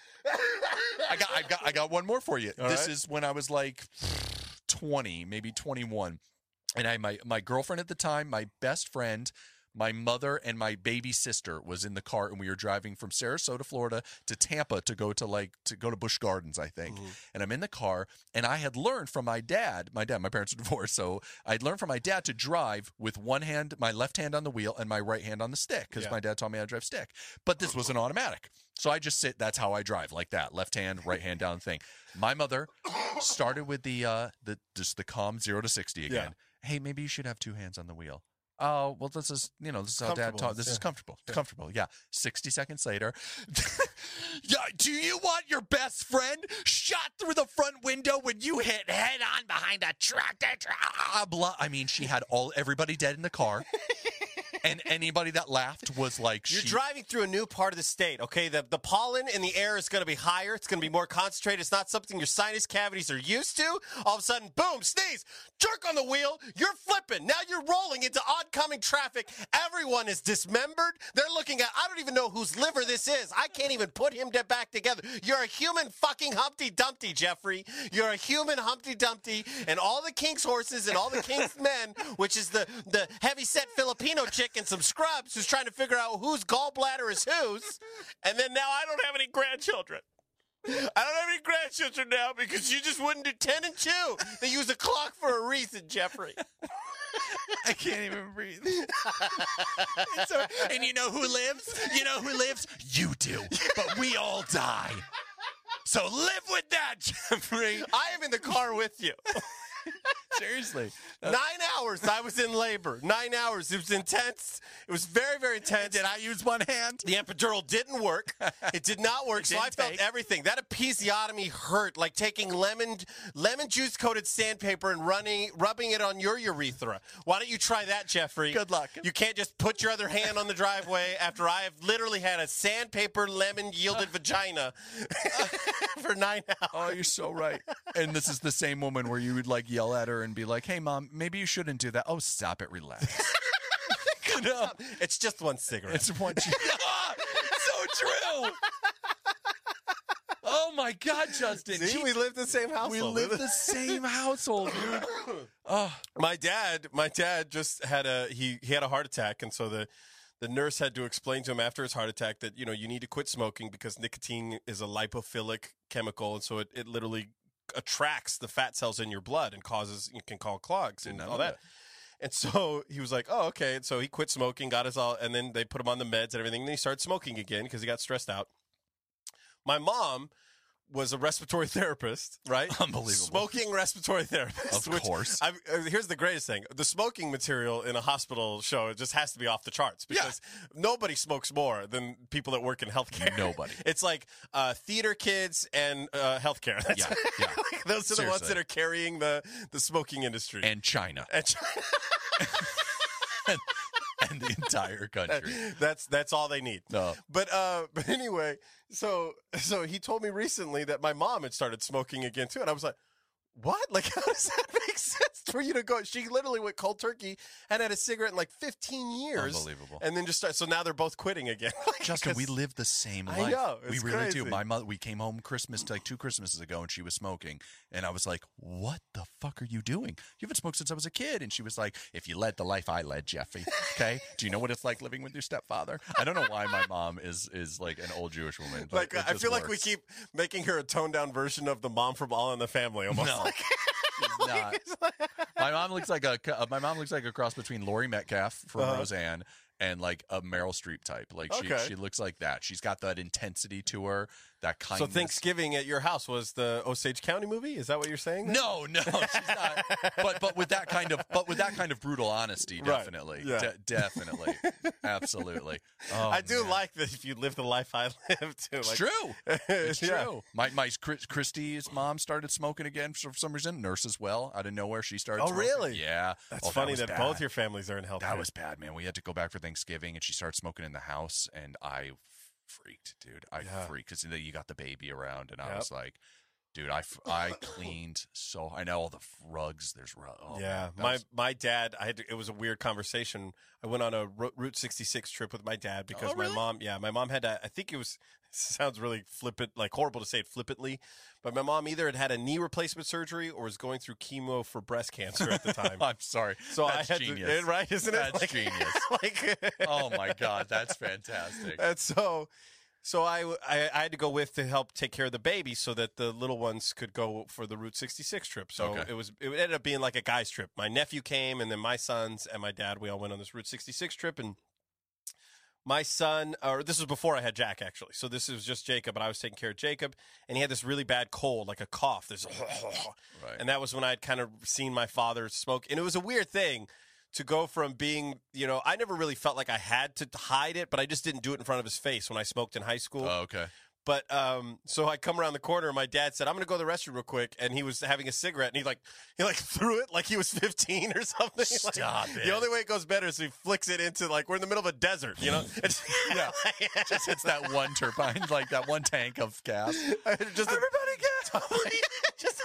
I got one more for you. All this right. is when I was like 20, maybe 21, and my girlfriend at the time, my best friend, my mother, and my baby sister was in the car, and we were driving from Sarasota, Florida, to Tampa to go to Busch Gardens, I think. Mm-hmm. And I'm in the car, and I had learned from my dad. My parents are divorced, so I'd learned from my dad to drive with one hand, my left hand on the wheel, and my right hand on the stick, because my dad taught me how to drive stick. But this was an automatic, so I just sit. That's how I drive, like that, left hand, right hand down thing. My mother started with the calm 0 to 60 again. Yeah. Hey, maybe you should have two hands on the wheel. Oh, well, this is how dad taught. This is comfortable. It's comfortable. Yeah. 60 seconds later. Yeah. Do you want your best friend shot through the front window when you hit head on behind a tractor? I mean, she had everybody dead in the car. And anybody that laughed was like, You're driving through a new part of the state, okay? The pollen in the air is going to be higher. It's going to be more concentrated. It's not something your sinus cavities are used to. All of a sudden, boom, sneeze, jerk on the wheel. You're flipping. Now you're rolling into oncoming traffic. Everyone is dismembered. They're looking at, I don't even know whose liver this is. I can't even put him back together. You're a human fucking Humpty Dumpty, Jeffrey. You're a human Humpty Dumpty, and all the king's horses and all the king's men, which is the heavy-set Filipino chick and some scrubs who's trying to figure out whose gallbladder is whose. And then now I don't have any grandchildren. I don't have any grandchildren now because you just wouldn't do 10 and 2. They use a clock for a reason, Jeffrey. I can't even breathe. And you know who lives? You know who lives? You do. But we all die. So live with that, Jeffrey. I am in the car with you. Seriously. 9 hours I was in labor. 9 hours. It was intense. It was very, very intense. Did I use one hand? The epidural didn't work. It did not work, so I felt everything. That episiotomy hurt like taking lemon juice coated sandpaper and rubbing it on your urethra. Why don't you try that, Jeffrey? Good luck. You can't just put your other hand on the driveway after I have literally had a sandpaper lemon yielded vagina for 9 hours. Oh, you're so right. And this is the same woman where you would like yell at her and be like, "Hey, Mom, maybe you shouldn't do that." Oh, stop it. Relax. No, it's just one cigarette. It's one. So true. Oh my God, Justin. See, we live in the same household. We live the same household, dude. Oh. My dad just had he had a heart attack, and so the nurse had to explain to him after his heart attack that you need to quit smoking because nicotine is a lipophilic chemical, and so it literally attracts the fat cells in your blood and can cause clogs and all that. And so he was like, "Oh, okay." And so he quit smoking, got us all, and then they put him on the meds and everything. And then he started smoking again because he got stressed out. My mom was a respiratory therapist, right? Unbelievable. Smoking respiratory therapist. Of course. Here's the greatest thing. The smoking material in a hospital show, it just has to be off the charts because nobody smokes more than people that work in healthcare. Nobody. It's like theater kids and healthcare. Yeah. Those are the ones that are carrying the smoking industry. And China. And the entire country. That's all they need. No. But anyway, so he told me recently that my mom had started smoking again too, and I was like, "What? Like, how does that make sense for you to go?" She literally went cold turkey and had a cigarette in like 15 years. Unbelievable. And then just started. So now they're both quitting again. Justin, we live the same life. I know. We It's really crazy. do. My mother, we came home like 2 Christmases ago, and she was smoking, and I was like, "What the fuck are you doing? You haven't smoked since I was a kid." And she was like, "If you led the life I led, Jeffrey, okay? Do you know what it's like living with your stepfather?" I don't know why my mom is like an old Jewish woman. But Like I feel like we keep making her a toned down version of the mom from All in the Family, almost. No. Like. Not. My mom looks like a cross between Laurie Metcalf from Roseanne and like a Meryl Streep type. Like she looks like that. She's got that intensity to her, that kindness. So Thanksgiving at your house was the Osage County movie? Is that what you're saying? Then? No, she's not. but with that kind of brutal honesty, definitely, right. Yeah. Definitely, absolutely. Oh, I do like that if you live the life I live too. It's true. It's true. My Christy's mom started smoking again for some reason. Nurse as well, out of nowhere, she started. Smoking. Really? Yeah. That's funny that both your families are in healthcare. That was bad, man. We had to go back for Thanksgiving, and she started smoking in the house, and I freaked, dude. I freaked because you got the baby around, and I was like, dude, I cleaned I know all the rugs. There's rugs. Oh, yeah, man, my dad. It was a weird conversation. I went on a Route 66 trip with my dad because my mom had I think it sounds really flippant, like horrible to say it flippantly, but my mom either had a knee replacement surgery or was going through chemo for breast cancer at the time. I'm sorry. So that's I had genius. to, right? Isn't it? That's genius. Oh my God, that's fantastic. And so I had to go with to help take care of the baby so that the little ones could go for the Route 66 trip. So it ended up being like a guy's trip. My nephew came, and then my sons and my dad, we all went on this Route 66 trip. And my son, or this was before I had Jack, actually. So this was just Jacob, and I was taking care of Jacob. And he had this really bad cold, like a cough. Right. And that was when I had kind of seen my father smoke. And it was a weird thing to go from being, I never really felt like I had to hide it, but I just didn't do it in front of his face when I smoked in high school. Oh, okay. But so I come around the corner, and my dad said, "I'm going to go to the restroom real quick," and he was having a cigarette, and he threw it like he was 15 or something. Stop it. The only way it goes better is he flicks it into we're in the middle of a desert, It's, just hits that one turbine, like that one tank of gas. Everybody gas! Just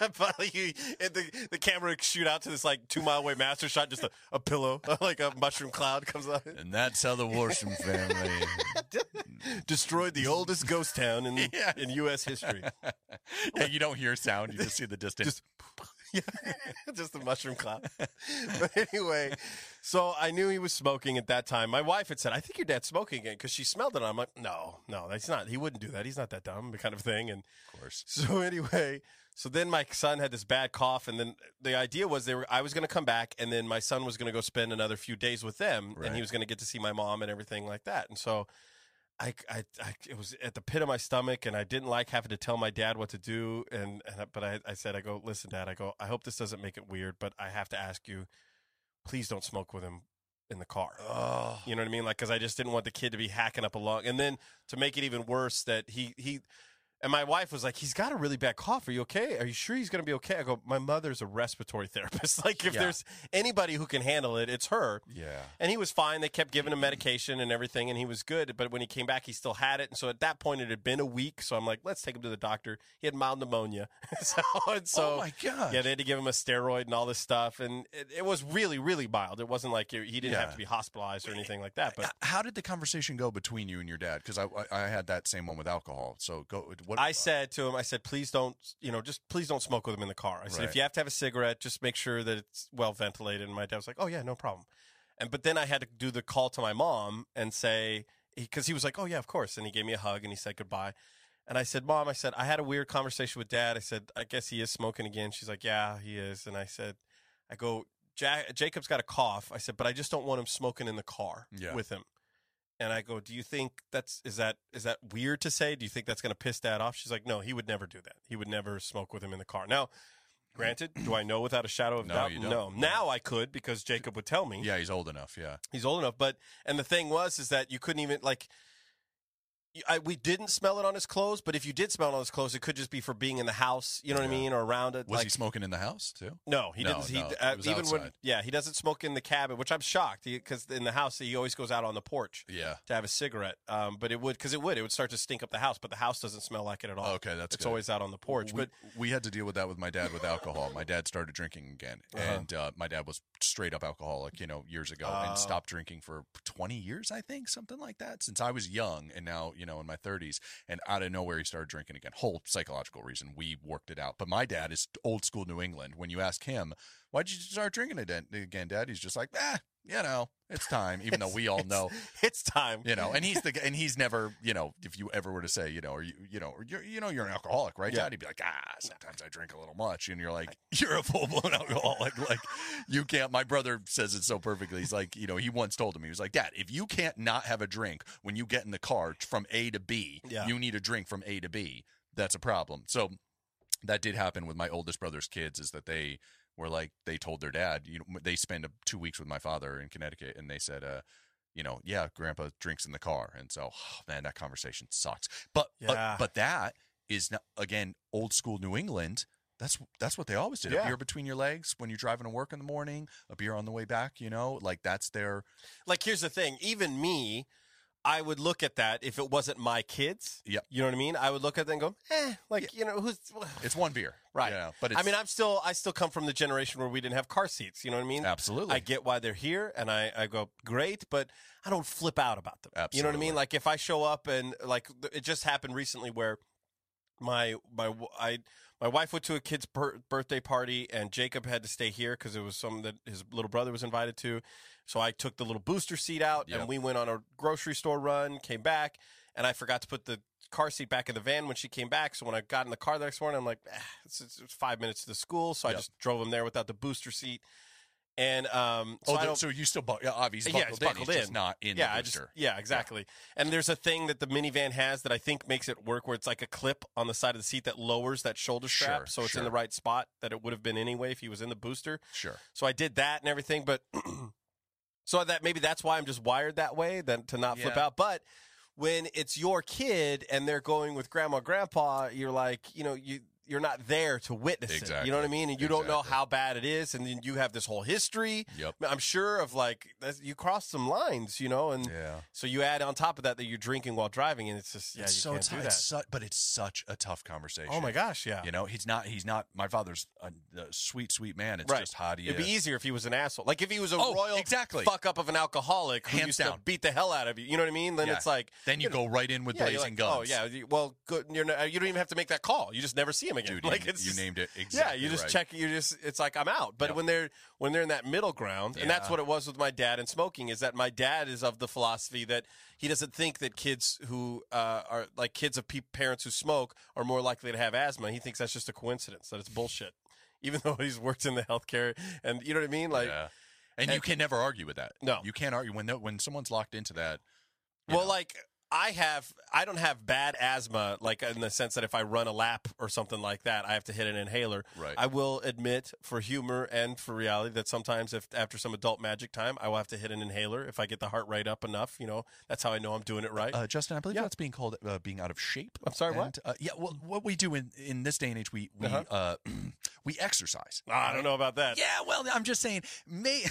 the camera shoot out to this 2 mile away master shot, just a pillow, like a mushroom cloud comes out. And that's how the Worsham family destroyed the oldest ghost town in U.S. history. Yeah, you don't hear sound; you just see the distance. Just the mushroom cloud. But anyway, so I knew he was smoking at that time. My wife had said, "I think your dad's smoking again," because she smelled it. I'm like, "No, that's not. He wouldn't do that. He's not that dumb," kind of thing. And of course. So anyway. So then my son had this bad cough, and then the idea was I was going to come back, and then my son was going to go spend another few days with them, and he was going to get to see my mom and everything like that. And so it was at the pit of my stomach, and I didn't like having to tell my dad what to do. But I said, "Listen, Dad, I hope this doesn't make it weird, but I have to ask you, please don't smoke with him in the car." Oh. You know what I mean? Because I just didn't want the kid to be hacking up a lung. And then to make it even worse, that he and my wife was like, "He's got a really bad cough. Are you okay? Are you sure he's going to be okay?" I go, "My mother's a respiratory therapist. If there's anybody who can handle it, it's her." Yeah. And he was fine. They kept giving him medication and everything, and he was good. But when he came back, he still had it. And so at that point, it had been a week. So I'm like, let's take him to the doctor. He had mild pneumonia. so oh, my God. Yeah, they had to give him a steroid and all this stuff. And it was really, really mild. It wasn't like he didn't have to be hospitalized or anything like that. But how did the conversation go between you and your dad? Because I had that same one with alcohol. So go. What I said to him, please don't, please don't smoke with him in the car. I said, if you have to have a cigarette, just make sure that it's well ventilated. And my dad was like, "Oh yeah, no problem." But then I had to do the call to my mom and say, because he was like, "Oh yeah, of course." And he gave me a hug and he said goodbye. And I said, "Mom," I had a weird conversation with Dad. I said, "I guess he is smoking again." She's like, "Yeah, he is." And I go, "Jacob's got a cough." I said, "But I just don't want him smoking in the car with him." And I go, "Do you think is that weird to say? Do you think that's going to piss Dad off?" She's like, "No, he would never do that. He would never smoke with him in the car." Now, granted, do I know without a shadow of doubt? You don't. No. Now I could, because Jacob would tell me. Yeah, he's old enough. Yeah, he's old enough. And the thing is that you couldn't even we didn't smell it on his clothes, but if you did smell it on his clothes, it could just be for being in the house, you know what I mean, or around it. Was he smoking in the house too? No, he didn't. It was even outside. He doesn't smoke in the cabin, which I'm shocked, because in the house he always goes out on the porch to have a cigarette. But it would start to stink up the house, but the house doesn't smell like it at all. Okay, it's good. Always out on the porch. But we had to deal with that with my dad with alcohol. My dad started drinking again, and my dad was straight up alcoholic, years ago, and stopped drinking for 20 years, I think, something like that, since I was young, and now in my 30s. And out of nowhere, he started drinking again. Whole psychological reason. We worked it out. But my dad is old school New England. When you ask him, why'd you start drinking again, Dad? He's just like, it's time. Even though we all know it's time, and he's never, if you ever were to say, you're an alcoholic, right, Dad? He'd be like, sometimes I drink a little much, and you're like, you're a full blown alcoholic. Like, you can't. My brother says it so perfectly. He's like, he once told him, he was like, Dad, if you can't not have a drink when you get in the car from A to B, you need a drink from A to B. That's a problem. So that did happen with my oldest brother's kids, is that they were like, they told their dad, they spend 2 weeks with my father in Connecticut, and they said, Grandpa drinks in the car. And so, man, that conversation sucks. But that is not, again, old school New England. That's what they always did. A beer between your legs when you're driving to work in the morning, a beer on the way back, like that's their. Like, here's the thing. Even me, I would look at that if it wasn't my kids. Yep. You know what I mean? I would look at that and go, who's. It's one beer. Right. But I still come from the generation where we didn't have car seats. You know what I mean? Absolutely. I get why they're here, and I go, great, but I don't flip out about them. Absolutely. You know what I mean? Like, if I show up and, like, it just happened recently where my wife went to a kid's birthday party, and Jacob had to stay here because it was something that his little brother was invited to. So I took the little booster seat out, and we went on a grocery store run, came back, and I forgot to put the car seat back in the van when she came back. So when I got in the car the next morning, I'm like, it's 5 minutes to the school. So I just drove him there without the booster seat. And so you still obviously buckled in. Just not in the booster. Exactly. Yeah. And there's a thing that the minivan has that I think makes it work, where it's like a clip on the side of the seat that lowers that shoulder strap, so it's in the right spot that it would have been anyway if he was in the booster. Sure. So I did that and everything, but so that maybe that's why I'm just wired that way, than to not flip out. But when it's your kid and they're going with grandma, grandpa, you're like, you're not there to witness it. You know what I mean? And you don't know how bad it is. And then you have this whole history. Yep. I'm sure of, like, you cross some lines, and so you add on top of that you're drinking while driving, and it's just, you can't do that. But it's such a tough conversation. Oh my gosh, yeah. He's not, my father's a sweet, sweet man. It's just how do you. It'd be easier if he was an asshole. Like, if he was a royal fuck up of an alcoholic who used to beat the hell out of you. You know what I mean? Then it's like. Then you go right in with blazing guns. Oh, yeah. Well, good. You don't even have to make that call. You just never see him again. Dude, like, you named it exactly. Yeah, you just check. It's like, I'm out. But when they're in that middle ground, and that's what it was with my dad and smoking, is that my dad is of the philosophy that he doesn't think that kids who are like kids of parents who smoke are more likely to have asthma. He thinks that's just a coincidence, that it's bullshit. Even though he's worked in the healthcare, and you know what I mean, like, and you can never argue with that. No, you can't argue when someone's locked into that. Like, I don't have bad asthma, like, in the sense that if I run a lap or something like that, I have to hit an inhaler. Right. I will admit, for humor and for reality, that sometimes after some adult magic time, I will have to hit an inhaler if I get the heart rate up enough. That's how I know I'm doing it right. Justin, I believe that's being called being out of shape. I'm sorry, what? Well, what we do in this day and age, we exercise. I don't know about that. Yeah, well, I'm just saying, maybe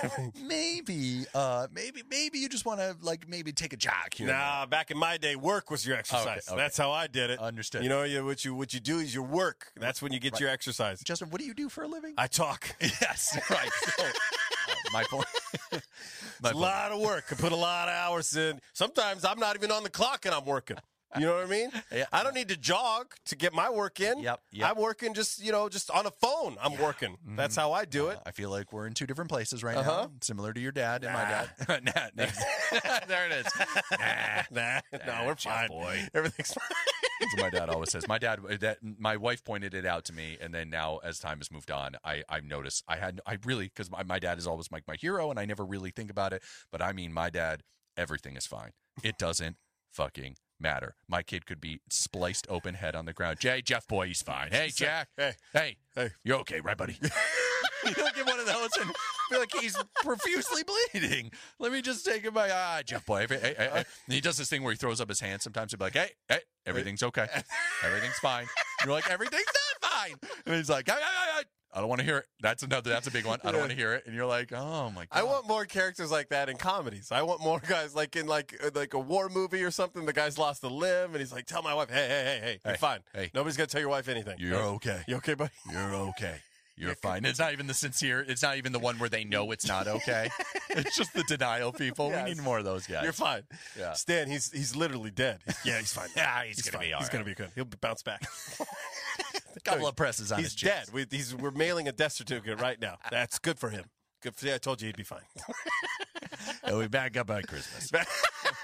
you just want to, like, maybe take a jog here. Nah, back in my day, work was your exercise. Okay. That's how I did it. Understood. What you do is your work. That's when you get your exercise. Justin, what do you do for a living? I talk. Yes, right. So, my point. It's a lot of work. I put a lot of hours in. Sometimes I'm not even on the clock and I'm working. You know what I mean? Yeah. I don't need to jog to get my work in. Yep. I'm working just on a phone. I'm working. Mm-hmm. That's how I do it. I feel like we're in two different places right now, similar to your dad and my dad. There it is. No, we're fine. Boy. Everything's fine. That's what my dad always says. My wife pointed it out to me, and then now as time has moved on, I've noticed because my dad is always my hero, and I never really think about it. But I mean, my dad, everything is fine. It doesn't fucking matter. My kid could be spliced open head on the ground. Jeff boy, he's fine. Hey, Jack. Hey, you're okay, right, buddy? You don't get one of those and feel like he's profusely bleeding. Let me just take him by Jeff boy. Hey. And he does this thing where he throws up his hands. Sometimes he'll be like, hey, everything's okay. Everything's fine. And you're like, everything's not fine. And he's like, hey. I don't want to hear it. That's a big one. I don't want to hear it. And you're like, oh my God. I want more characters like that in comedies. I want more guys like in like a war movie or something. The guy's lost a limb and he's like, tell my wife, hey, you're fine. Hey. Nobody's gonna tell your wife anything. You're okay. You okay, buddy? You're okay. You're fine. It's not even the sincere. It's not even the one where they know it's not okay. It's just the denial people. Yes. We need more of those guys. You're fine. Yeah. Stan, he's literally dead. He's fine. Yeah, he's gonna be all right. He's gonna be good. He'll bounce back. Couple of presses on his He's dead. We're mailing a death certificate right now. That's good for him. Good for, I told you he'd be fine. He'll be back up by Christmas. Not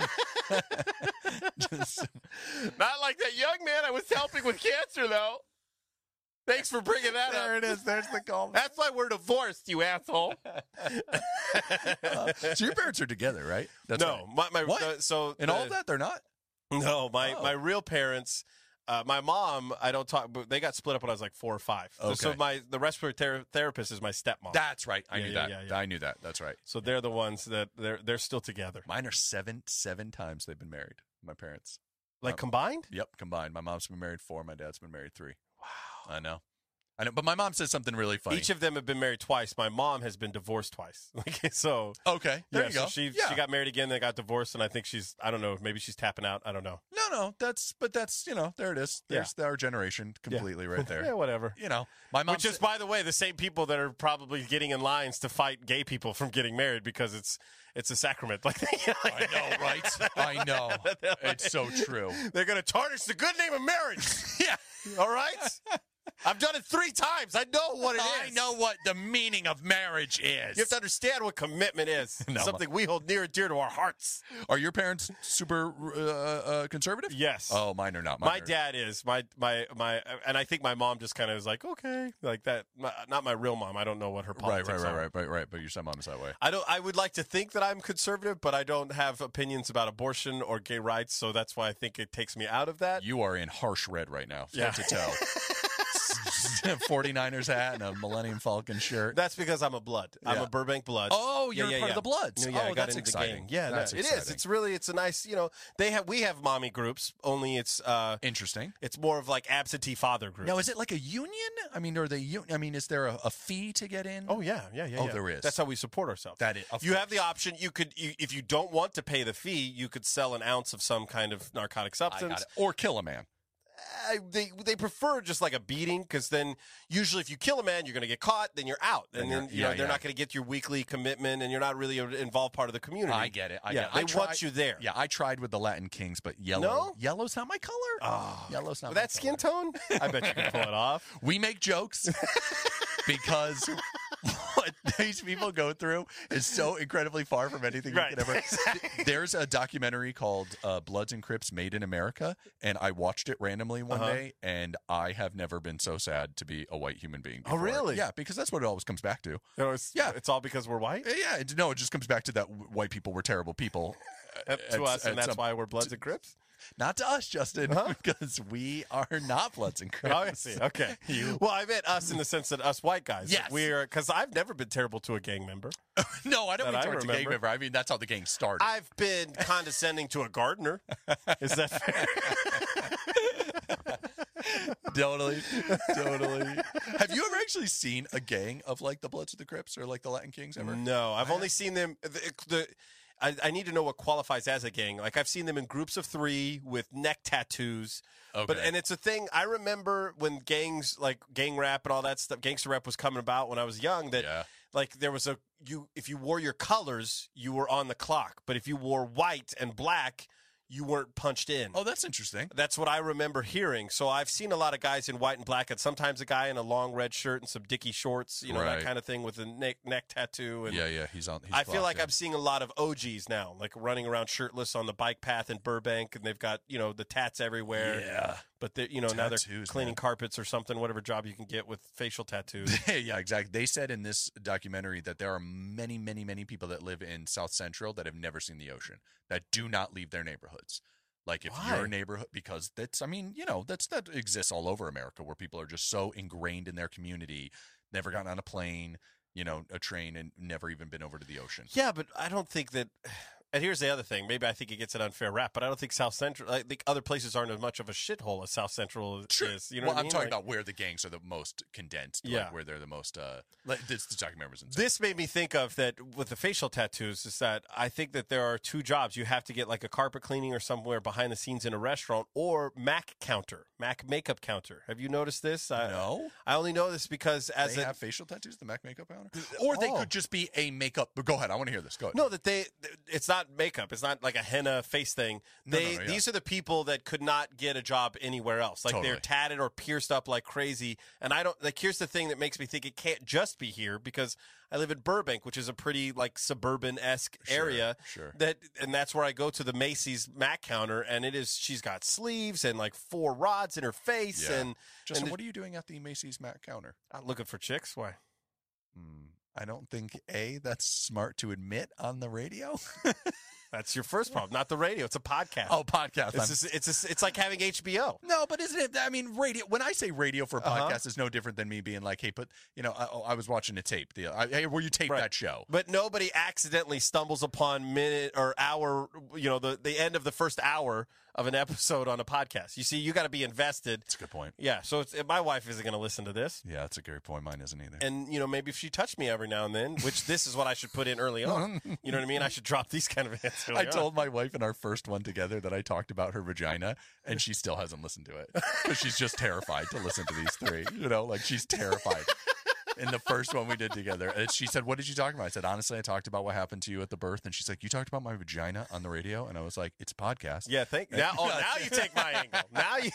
like that young man I was helping with cancer, though. Thanks for bringing that up. There it is. There's the call. That's why we're divorced, you asshole. So your parents are together, right? That's no, right. my What? so And all of that, they're not? No, my real parents. My mom, I don't talk, but they got split up when I was like 4 or 5. Okay. So the respiratory therapist is my stepmom. That's right. I knew that. Yeah. I knew that. That's right. So they're the ones that they're still together. Mine are seven times they've been married. My parents. Like combined? Yep, combined. My mom's been married 4. My dad's been married 3. Wow. I know. But my mom says something really funny. Each of them have been married twice. My mom has been divorced twice. So okay, there you so go. She got married again, then got divorced, and I think I don't know, maybe she's tapping out. I don't know. No, that's there it is. There's our generation completely right there. Yeah, whatever. My mom. Which is, by the way, the same people that are probably getting in lines to fight gay people from getting married because it's a sacrament. Like I know, right? I know. It's so true. They're going to tarnish the good name of marriage. Yeah. All right? I've done it 3 times. I know what it is. I know what the meaning of marriage is. You have to understand what commitment is. No, something we hold near and dear to our hearts. Are your parents super conservative? Yes. Oh, mine are not. My dad is. My and I think my mom just kind of was like, okay, like that. Not my real mom. I don't know what her politics are. Right. But your stepmom is that way. I would like to think that I'm conservative, but I don't have opinions about abortion or gay rights, so that's why I think it takes me out of that. You are in harsh red right now. Head to toe. 49ers hat and a Millennium Falcon shirt. That's because I'm a blood. Yeah. I'm a Burbank blood. Oh, you're part of the Bloods. Yeah, that's exciting. Yeah, that's exciting. It is. It's a nice, we have mommy groups, only it's interesting. It's more of like absentee father groups. Now, is it like a union? I mean, is there a fee to get in? Oh, yeah. Oh, there is. That's how we support ourselves. That is. You have the option. If you don't want to pay the fee, you could sell an ounce of some kind of narcotic substance. Or kill a man. They prefer just like a beating, because then usually if you kill a man, you're going to get caught, then you're out, and then they're not going to get your weekly commitment, and you're not really an involved part of the community. I get it. They want you there. Yeah, I tried with the Latin Kings, but yellow's not my color. Oh, yellow's not. With that skin tone, I bet you can pull it off. We make jokes because what these people go through is so incredibly far from anything you could ever. There's a documentary called Bloods and Crips Made in America, and I watched it randomly one day, and I have never been so sad to be a white human being before. Oh, really? Yeah, because that's what it always comes back to. It's all because we're white? Yeah, it just comes back to that white people were terrible people. To us, and that's why we're Bloods and Crips? Not to us, Justin, because we are not Bloods and Crips. Oh, I see. Okay. Well, I meant us in the sense that us white guys. Yes. Because I've never been terrible to a gang member. No, I don't mean towards a gang member. I mean, that's how the gang started. I've been condescending to a gardener. Is that fair? Totally. Have you ever actually seen a gang of like the Bloods or the Crips or like the Latin Kings ever? No, I've only seen them. I need to know what qualifies as a gang. Like, I've seen them in groups of 3 with neck tattoos. Okay. And it's a thing. I remember when gangs, like gang rap and all that stuff, gangster rap was coming about when I was young, that like there was if you wore your colors, you were on the clock. But if you wore white and black, you weren't punched in. Oh, that's interesting. That's what I remember hearing. So I've seen a lot of guys in white and black, and sometimes a guy in a long red shirt and some Dickie shorts, that kind of thing with a neck tattoo. And I feel like I'm seeing a lot of OGs now, like running around shirtless on the bike path in Burbank, and they've got, the tats everywhere. Yeah. But now they're cleaning carpets or something, whatever job you can get with facial tattoos. Yeah, exactly. They said in this documentary that there are many, many, many people that live in South Central that have never seen the ocean, that do not leave their neighborhoods. Like if your neighborhood, because that exists all over America, where people are just so ingrained in their community, never gotten on a plane, a train, and never even been over to the ocean. Yeah, but I don't think that. And here's the other thing. Maybe I think it gets an unfair rap, but I don't think South Central. I think other places aren't as much of a shithole as South Central is. You know what I mean? I'm talking about where the gangs are the most condensed. Like where they're the most. This documentary was insane. This made me think of that with the facial tattoos. Is that I think that there are 2 jobs. You have to get like a carpet cleaning or somewhere behind the scenes in a restaurant, or Mac makeup counter. Have you noticed this? No. I only know this because they have facial tattoos, the Mac makeup counter, or they could just be a makeup. But go ahead. I want to hear this. Go ahead. No, it's not not makeup. It's not like a henna face thing. These are the people that could not get a job anywhere else. Like they're tatted or pierced up like crazy. And I don't like. Here's the thing that makes me think it can't just be here because I live in Burbank, which is a pretty like suburban-esque area. Sure. And that's where I go to the Macy's Mac counter, and she's got sleeves and like 4 rods in her face. Yeah. And Justin, what are you doing at the Macy's Mac counter? Looking for chicks. Why? I don't think that's smart to admit on the radio. That's your first problem, not the radio. It's a podcast. Oh, podcast. It's like having HBO. No, but isn't it? I mean, radio. When I say radio for a podcast, is no different than me being like, "Hey, but I was watching a tape. Hey, where you tape that show?" But nobody accidentally stumbles upon minute or hour. The end of the first hour of an episode on a podcast. You see, you got to be invested. That's a good point. Yeah. So my wife isn't going to listen to this. Yeah, that's a great point. Mine isn't either. And maybe if she touched me every now and then, which this is what I should put in early on. You know what I mean? I should drop these kind of answers. I told my wife in our first one together that I talked about her vagina, and she still hasn't listened to it because she's just terrified to listen to these 3. Like she's terrified. In the first one we did together, and she said, "What did you talk about?" I said, "Honestly, I talked about what happened to you at the birth." And she's like, "You talked about my vagina on the radio?" And I was like, "It's a podcast." Yeah, now you take my angle. Now you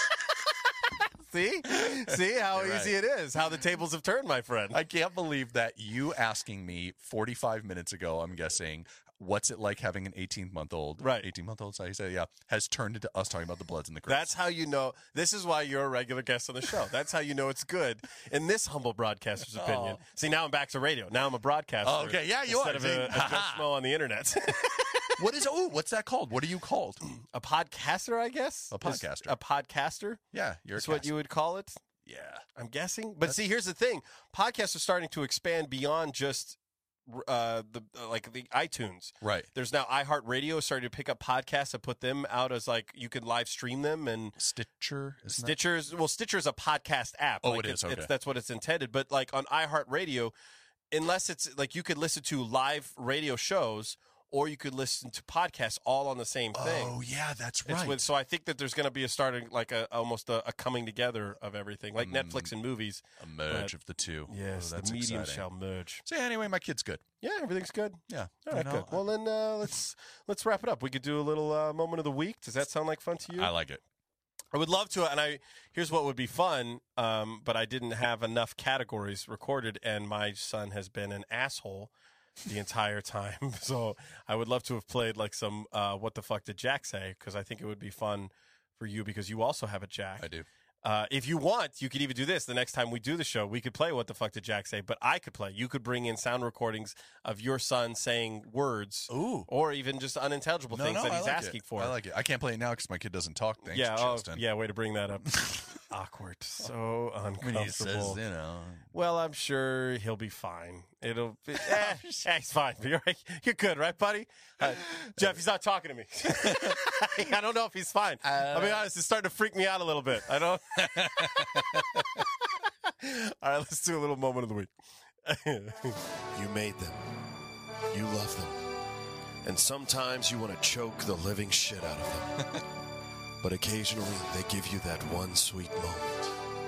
see how easy it is. How the tables have turned, my friend. I can't believe that you asking me 45 minutes ago, I'm guessing, what's it like having an 18-month-old? Right. 18-month-old, so you say, yeah, has turned into us talking about the Bloods and the Crips. That's how you know. This is why you're a regular guest on the show. That's how you know it's good, in this humble broadcaster's opinion. See, now I'm back to radio. Now I'm a broadcaster. Oh, okay, yeah, you are. Instead of a Joe Schmo on the internet. What's that called? What are you called? A podcaster, I guess? A podcaster. A podcaster? Yeah, That's what you would call it? Yeah. I'm guessing. But see, here's the thing. Podcasts are starting to expand beyond just the iTunes. Right. There's now iHeartRadio starting to pick up podcasts and put them out as like you can live stream them, and Stitcher's a podcast app. Oh, it is. Okay. That's what it's intended. But like on iHeartRadio, unless it's like you could listen to live radio shows, or you could listen to podcasts all on the same thing. Oh, yeah, that's right. So I think that there's going to be almost a coming together of everything, like Netflix and movies. A merge of the two. Yes, the medium shall merge. So anyway, my kid's good. Yeah, everything's good. Yeah. All right, good. Well, then let's wrap it up. We could do a little moment of the week. Does that sound like fun to you? I like it. I would love to, and here's what would be fun, but I didn't have enough categories recorded, and my son has been an asshole the entire time. So I would love to have played like some What the Fuck Did Jack Say? Because I think it would be fun for you because you also have a Jack. I do. If you want, you could even do this. The next time we do the show, we could play What the Fuck Did Jack Say? But I could play. You could bring in sound recordings of your son saying words. Ooh. Or even just unintelligible things that he's asking for. I like it. I can't play it now because my kid doesn't talk. Thanks, yeah, Justin. Yeah, way to bring that up. Awkward. So uncomfortable. When he says, Well, I'm sure he'll be fine. He's fine. You're good, right, buddy? Jeff, he's not talking to me. I don't know if he's fine. I'll be honest, it's starting to freak me out a little bit. I don't. All right, let's do a little moment of the week. You made them. You love them. And sometimes you want to choke the living shit out of them. But occasionally, they give you that one sweet moment.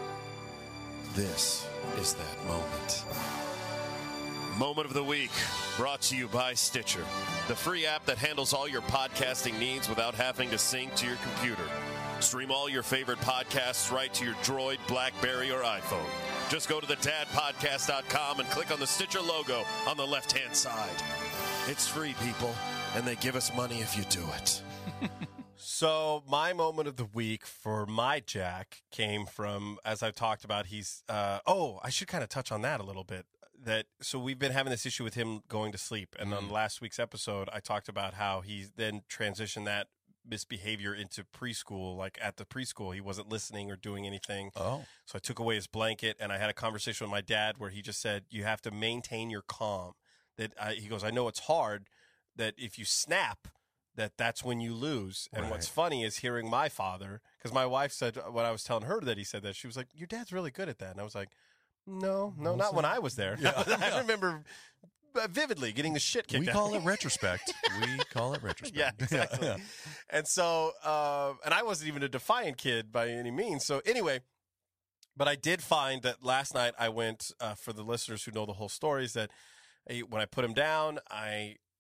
This is that moment. Moment of the Week, brought to you by Stitcher, the free app that handles all your podcasting needs without having to sync to your computer. Stream all your favorite podcasts right to your Droid, BlackBerry, or iPhone. Just go to thedadpodcast.com and click on the Stitcher logo on the left-hand side. It's free, people, and they give us money if you do it. So my moment of the week for my Jack came from, as I've talked about, he's, I should kind of touch on that a little bit. So we've been having this issue with him going to sleep. And on last week's episode, I talked about how he then transitioned that misbehavior into preschool. Like at the preschool, he wasn't listening or doing anything. Oh. So I took away his blanket and I had a conversation with my dad where he just said, you have to maintain your calm. He goes, I know it's hard that if you snap, that's when you lose. And what's funny is hearing my father, because my wife said, when I was telling her that he said that, she was like, your dad's really good at that. And I was like, no, not when I was there. Yeah. I remember vividly getting the shit kicked out. We call it retrospect. Yeah, exactly. Yeah. And so, and I wasn't even a defiant kid by any means. So anyway, but I did find that last night I went, for the listeners who know the whole story, is that when I put him down,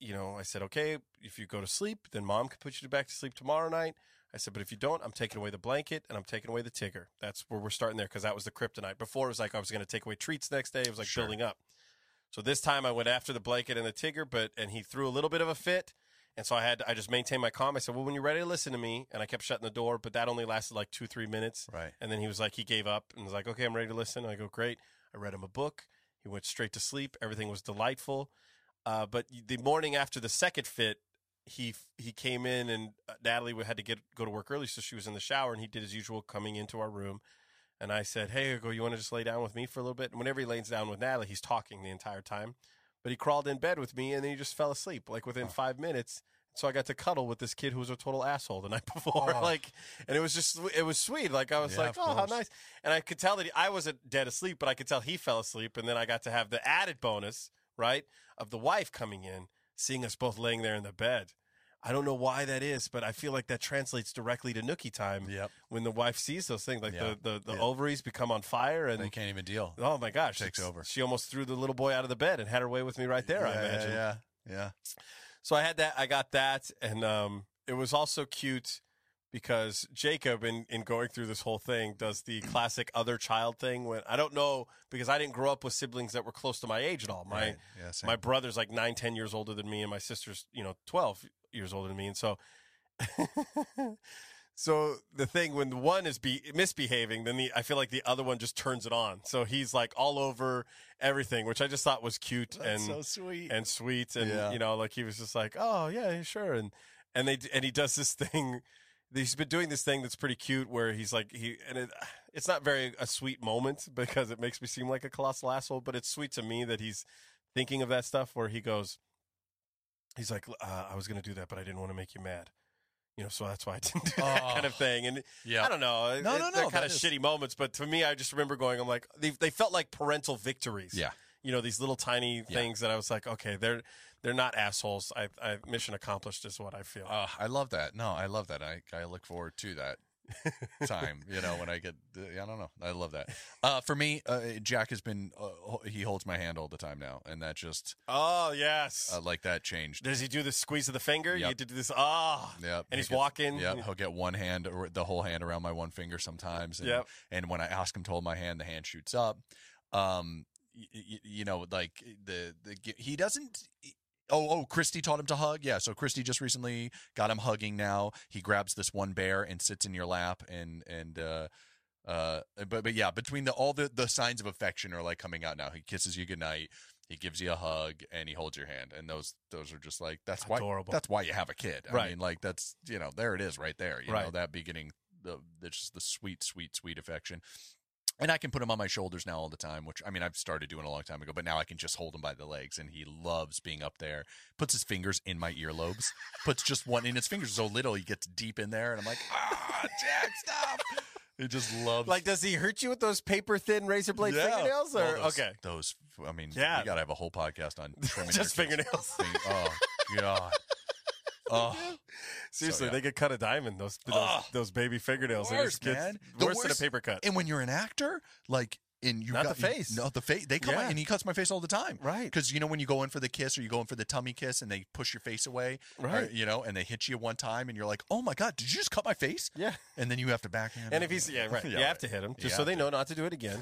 I said, okay, if you go to sleep, then Mom can put you back to sleep tomorrow night. I said, but if you don't, I'm taking away the blanket and I'm taking away the Tigger. That's where we're starting there, because that was the kryptonite. Before, it was like I was going to take away treats next day. It was like building up. So this time I went after the blanket and the Tigger, and he threw a little bit of a fit. And so I just maintained my calm. I said, well, when you're ready to listen to me, and I kept shutting the door, but that only lasted like 2-3 minutes. Right. And then he was like, he gave up and was like, okay, I'm ready to listen. And I go, great. I read him a book. He went straight to sleep. Everything was delightful. But the morning after the second fit, he came in, and Natalie had to go to work early, so she was in the shower, and he did his usual coming into our room. And I said, hey, you want to just lay down with me for a little bit? And whenever he lays down with Natalie, he's talking the entire time. But he crawled in bed with me, and then he just fell asleep, like within 5 minutes. So I got to cuddle with this kid who was a total asshole the night before. And it was sweet. Like, I was like, oh, how nice. And I could tell that I wasn't dead asleep, but I could tell he fell asleep. And then I got to have the added bonus, right, of the wife coming in, seeing us both laying there in the bed. I don't know why that is, but I feel like that translates directly to nookie time. Yep. When the wife sees those things, like the ovaries become on fire, and they can't even deal. Oh my gosh, takes over. She almost threw the little boy out of the bed and had her way with me right there. I imagine. Yeah. So I had that. I got that, and it was also cute because Jacob, in going through this whole thing, does the classic other child thing. When I don't know, because I didn't grow up with siblings that were close to my age at all. My brother's like 9-10 years older than me, and my sister's 12 years older than me, and so so the thing when the one is misbehaving, then I feel like the other one just turns it on. So he's like all over everything, which I just thought was cute. That's and so sweet and like he was just like, oh yeah, sure, and he does this thing. He's been doing this thing that's pretty cute, where he's like it's not very a sweet moment because it makes me seem like a colossal asshole, but it's sweet to me that he's thinking of that stuff where he's like, I was going to do that, but I didn't want to make you mad. So that's why I didn't do that kind of thing. And I don't know. No. They're kind of shitty moments, but to me, I just remember going, I'm like, they felt like parental victories. Yeah. These little tiny things that I was like, okay, they're not assholes. I mission accomplished is what I feel. I love that. No, I love that. I look forward to that time, when I get, I don't know. I love that. For me, Jack has been, he holds my hand all the time now. And that just, oh yes. Like that changed. Does he do the squeeze of the finger? Yep. You did this. Yep. And he's walking. Yeah. He'll get one hand or the whole hand around my one finger sometimes. And, and when I ask him to hold my hand, the hand shoots up. Like he doesn't, Christy taught him to hug. Yeah, so Christy just recently got him hugging now. He grabs this one bear and sits in your lap but yeah, between all the signs of affection are like coming out now. He kisses you goodnight, he gives you a hug, and he holds your hand. And those are just like that's adorable. That's why you have a kid. Right. I mean, like that's there it is right there. You know, that beginning the sweet affection. And I can put him on my shoulders now all the time, which, I mean, I've started doing a long time ago, but now I can just hold him by the legs, and he loves being up there. Puts his fingers in my earlobes, puts just one in his fingers so little, he gets deep in there, and I'm like, Jack, stop. He just loves. Like, does he hurt you with those paper thin razor blade fingernails? Or those, I mean, you got to have a whole podcast on trimming just fingernails. Oh, God. Oh, seriously, they get cut a diamond. Those baby fingernails. Worse, man. Worse than a paper cut. And when you're an actor, like. The face. No, the face. They come and he cuts my face all the time. Right. Because, when you go in for the kiss or you go in for the tummy kiss and they push your face away. Right. Or, and they hit you one time and you're like, oh my God, did you just cut my face? Yeah. And then you have to backhand. And if he's, you have to hit him just so they know not to do it again.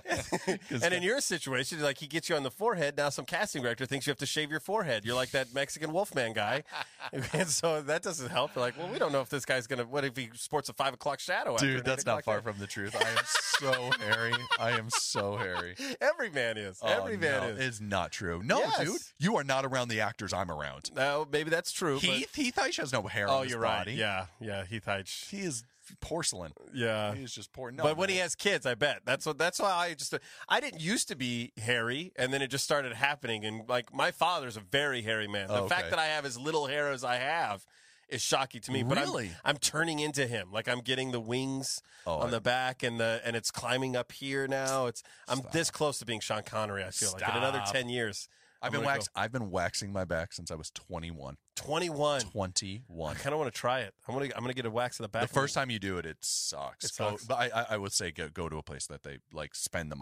And in your situation, like he gets you on the forehead. Now some casting director thinks you have to shave your forehead. You're like that Mexican Wolfman guy. And so that doesn't help. You're like, well, we don't know if this guy's going to, what if he sports a 5 o'clock shadow? Dude, that's not far from the truth. I am so hairy. I am so hairy. Every man is. Every man is. It's not true. No, dude. You are not around the actors I'm around. No, maybe that's true. Heath Heitch has no hair on his body. Right. Yeah, Heath Heitch. He is porcelain. Yeah. He is just poor. No, but when he has kids, I bet. That's why I didn't used to be hairy, and then it just started happening. And like my father's a very hairy man. The fact that I have as little hair as I have is shocking to me. Really? But I'm turning into him. Like I'm getting the wings on the back and it's climbing up here now. I'm this close to being Sean Connery, I feel like. In another 10 years. I've been waxing my back since I was 21. 21. 21. I kind of want to try it. I'm gonna get a wax in the back. The first time you do it, it sucks. It sucks. But I would say go to a place that they like spend the money.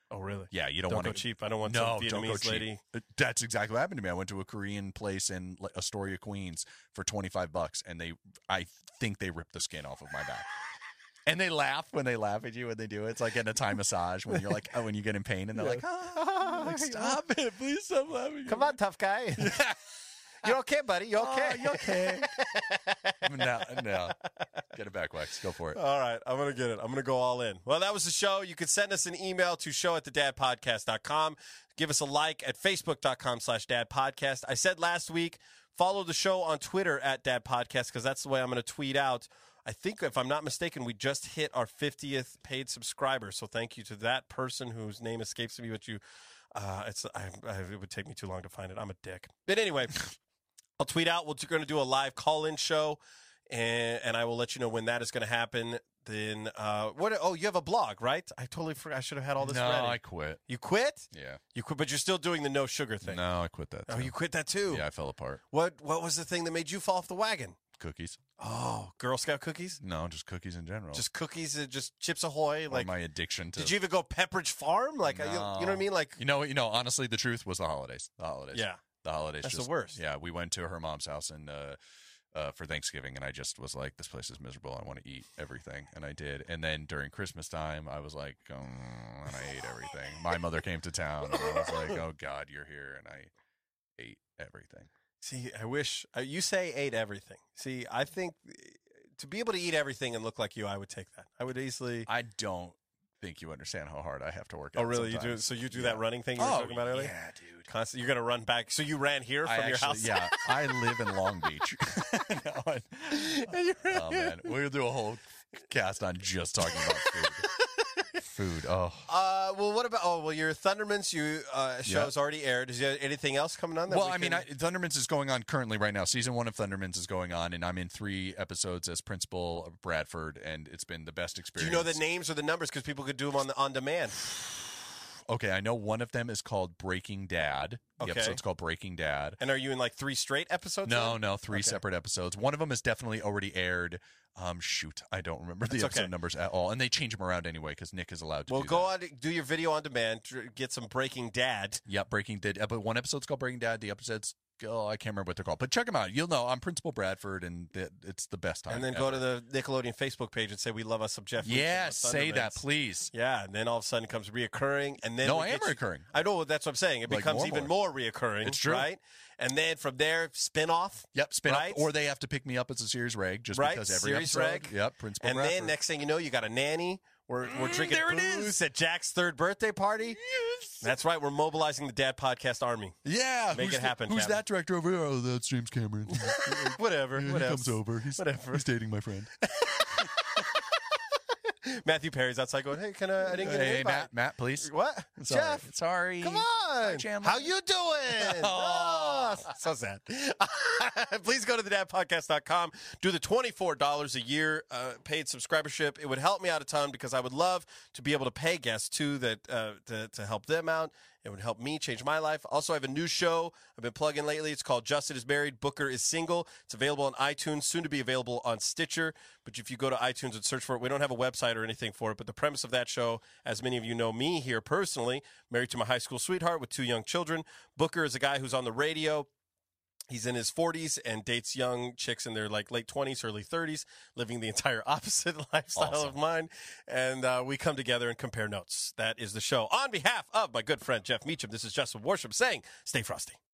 Oh, really? Yeah, you don't Don't want to go cheap. I don't want no, some don't go Vietnamese cheap. lady. That's exactly what happened to me. I went to a Korean place in Astoria, Queens for $25, and I think they ripped the skin off of my back. And they laugh when they laugh at you when they do it. It's like getting a Thai massage when you're like, oh, when you get in pain, and they're like, stop it, please stop laughing. Come on, tough guy. You're okay, buddy. You're okay. You're okay. No. Get it back, Wax. Go for it. All right. I'm going to get it. I'm going to go all in. Well, that was the show. You can send us an email to show@thedadpodcast.com. Give us a like at facebook.com/dadpodcast. I said last week, follow the show on Twitter @dadpodcast because that's the way I'm going to tweet out. I think, if I'm not mistaken, we just hit our 50th paid subscriber. So thank you to that person whose name escapes me, but you, it would take me too long to find it. I'm a dick. But anyway, I'll tweet out. We're going to do a live call-in show, and I will let you know when that is going to happen. Then, what? Oh, you have a blog, right? I totally forgot. I should have had all this ready. No, I quit. You quit? Yeah. You quit, but you're still doing the no sugar thing. No, I quit that. Oh, you quit that too? Yeah, I fell apart. What was the thing that made you fall off the wagon? Cookies. Oh, Girl Scout cookies? No, just cookies in general. Just cookies, just Chips Ahoy. Like my addiction to. Did you even go Pepperidge Farm? Like, No. you know what I mean? Like, you know. Honestly, the truth was the holidays. Yeah, the holidays. That's just the worst. Yeah, we went to her mom's house and for Thanksgiving, and I just was like, this place is miserable. I want to eat everything, and I did. And then during Christmas time, I was like, and I ate everything. My mother came to town, and I was like, oh God, you're here, and I ate everything. See, I wish you say ate everything. See, I think to be able to eat everything and look like you, I would take that. I would easily. I don't think you understand how hard I have to work. Oh, really? Sometimes. You do? So you do that running thing you were talking about earlier? Yeah, dude. Constantly, you're gonna run back. So you ran here from your house? Yeah, I live in Long Beach. Oh man, we'll do a whole cast on just talking about food. Oh. Well, what about? Oh, well, your Thundermans show's already aired. Is there anything else coming on? Well, Thundermans is going on currently right now. Season 1 of Thundermans is going on, and I'm in 3 episodes as Principal of Bradford, and it's been the best experience. Do you know the names or the numbers because people could do them on demand? Okay, I know one of them is called Breaking Dad. The episode's called Breaking Dad. And are you in like 3 straight episodes? No, 3 separate episodes. One of them is definitely already aired. I don't remember the episode numbers at all. And they change them around anyway because Nick is allowed to do that. Well, go on, do your video on demand, get some Breaking Dad. Yep, Breaking Dad. But one episode's called Breaking Dad. The episode's, I can't remember what they're called. But check them out. You'll know. I'm Principal Bradford, and it's the best time. And then go to the Nickelodeon Facebook page and say, we love us some Jeff Leach. Yeah, say that, please. Yeah, and then all of a sudden it comes reoccurring. And then I am reoccurring. I know, that's what I'm saying. It becomes even more reoccurring. It's true. Right? And then from there, spin-off. Yep, spin-off. Right? Or they have to pick me up as a series reg just because every series episode. Reg. Yep, Principal and Bradford. Then next thing you know, you got a nanny. We're drinking there booze at Jack's 3rd birthday party. Yes. That's right. We're mobilizing the Dad Podcast Army. Yeah. Make it happen, Who's Captain. that director over here? Oh, that's James Cameron. Whatever. He comes over. He's dating my friend. Matthew Perry's outside going, hey, I didn't get an invite. Matt, please. What? Jeff. Sorry. Come on. Chandler. How you doing? Oh, so sad. Please go to thedadpodcast.com. Do the $24 a year paid subscribership. It would help me out a ton because I would love to be able to pay guests, too, that to help them out. It would help me change my life. Also, I have a new show I've been plugging lately. It's called Justin is Married, Booker is Single. It's available on iTunes, soon to be available on Stitcher. But if you go to iTunes and search for it, we don't have a website or anything for it. But the premise of that show, as many of you know me here personally, married to my high school sweetheart with 2 young children. Booker is a guy who's on the radio. He's in his 40s and dates young chicks in their late 20s, early 30s, living the entire opposite lifestyle of mine. And we come together and compare notes. That is the show. On behalf of my good friend Jeff Meacham, this is Justin Worsham saying, stay frosty.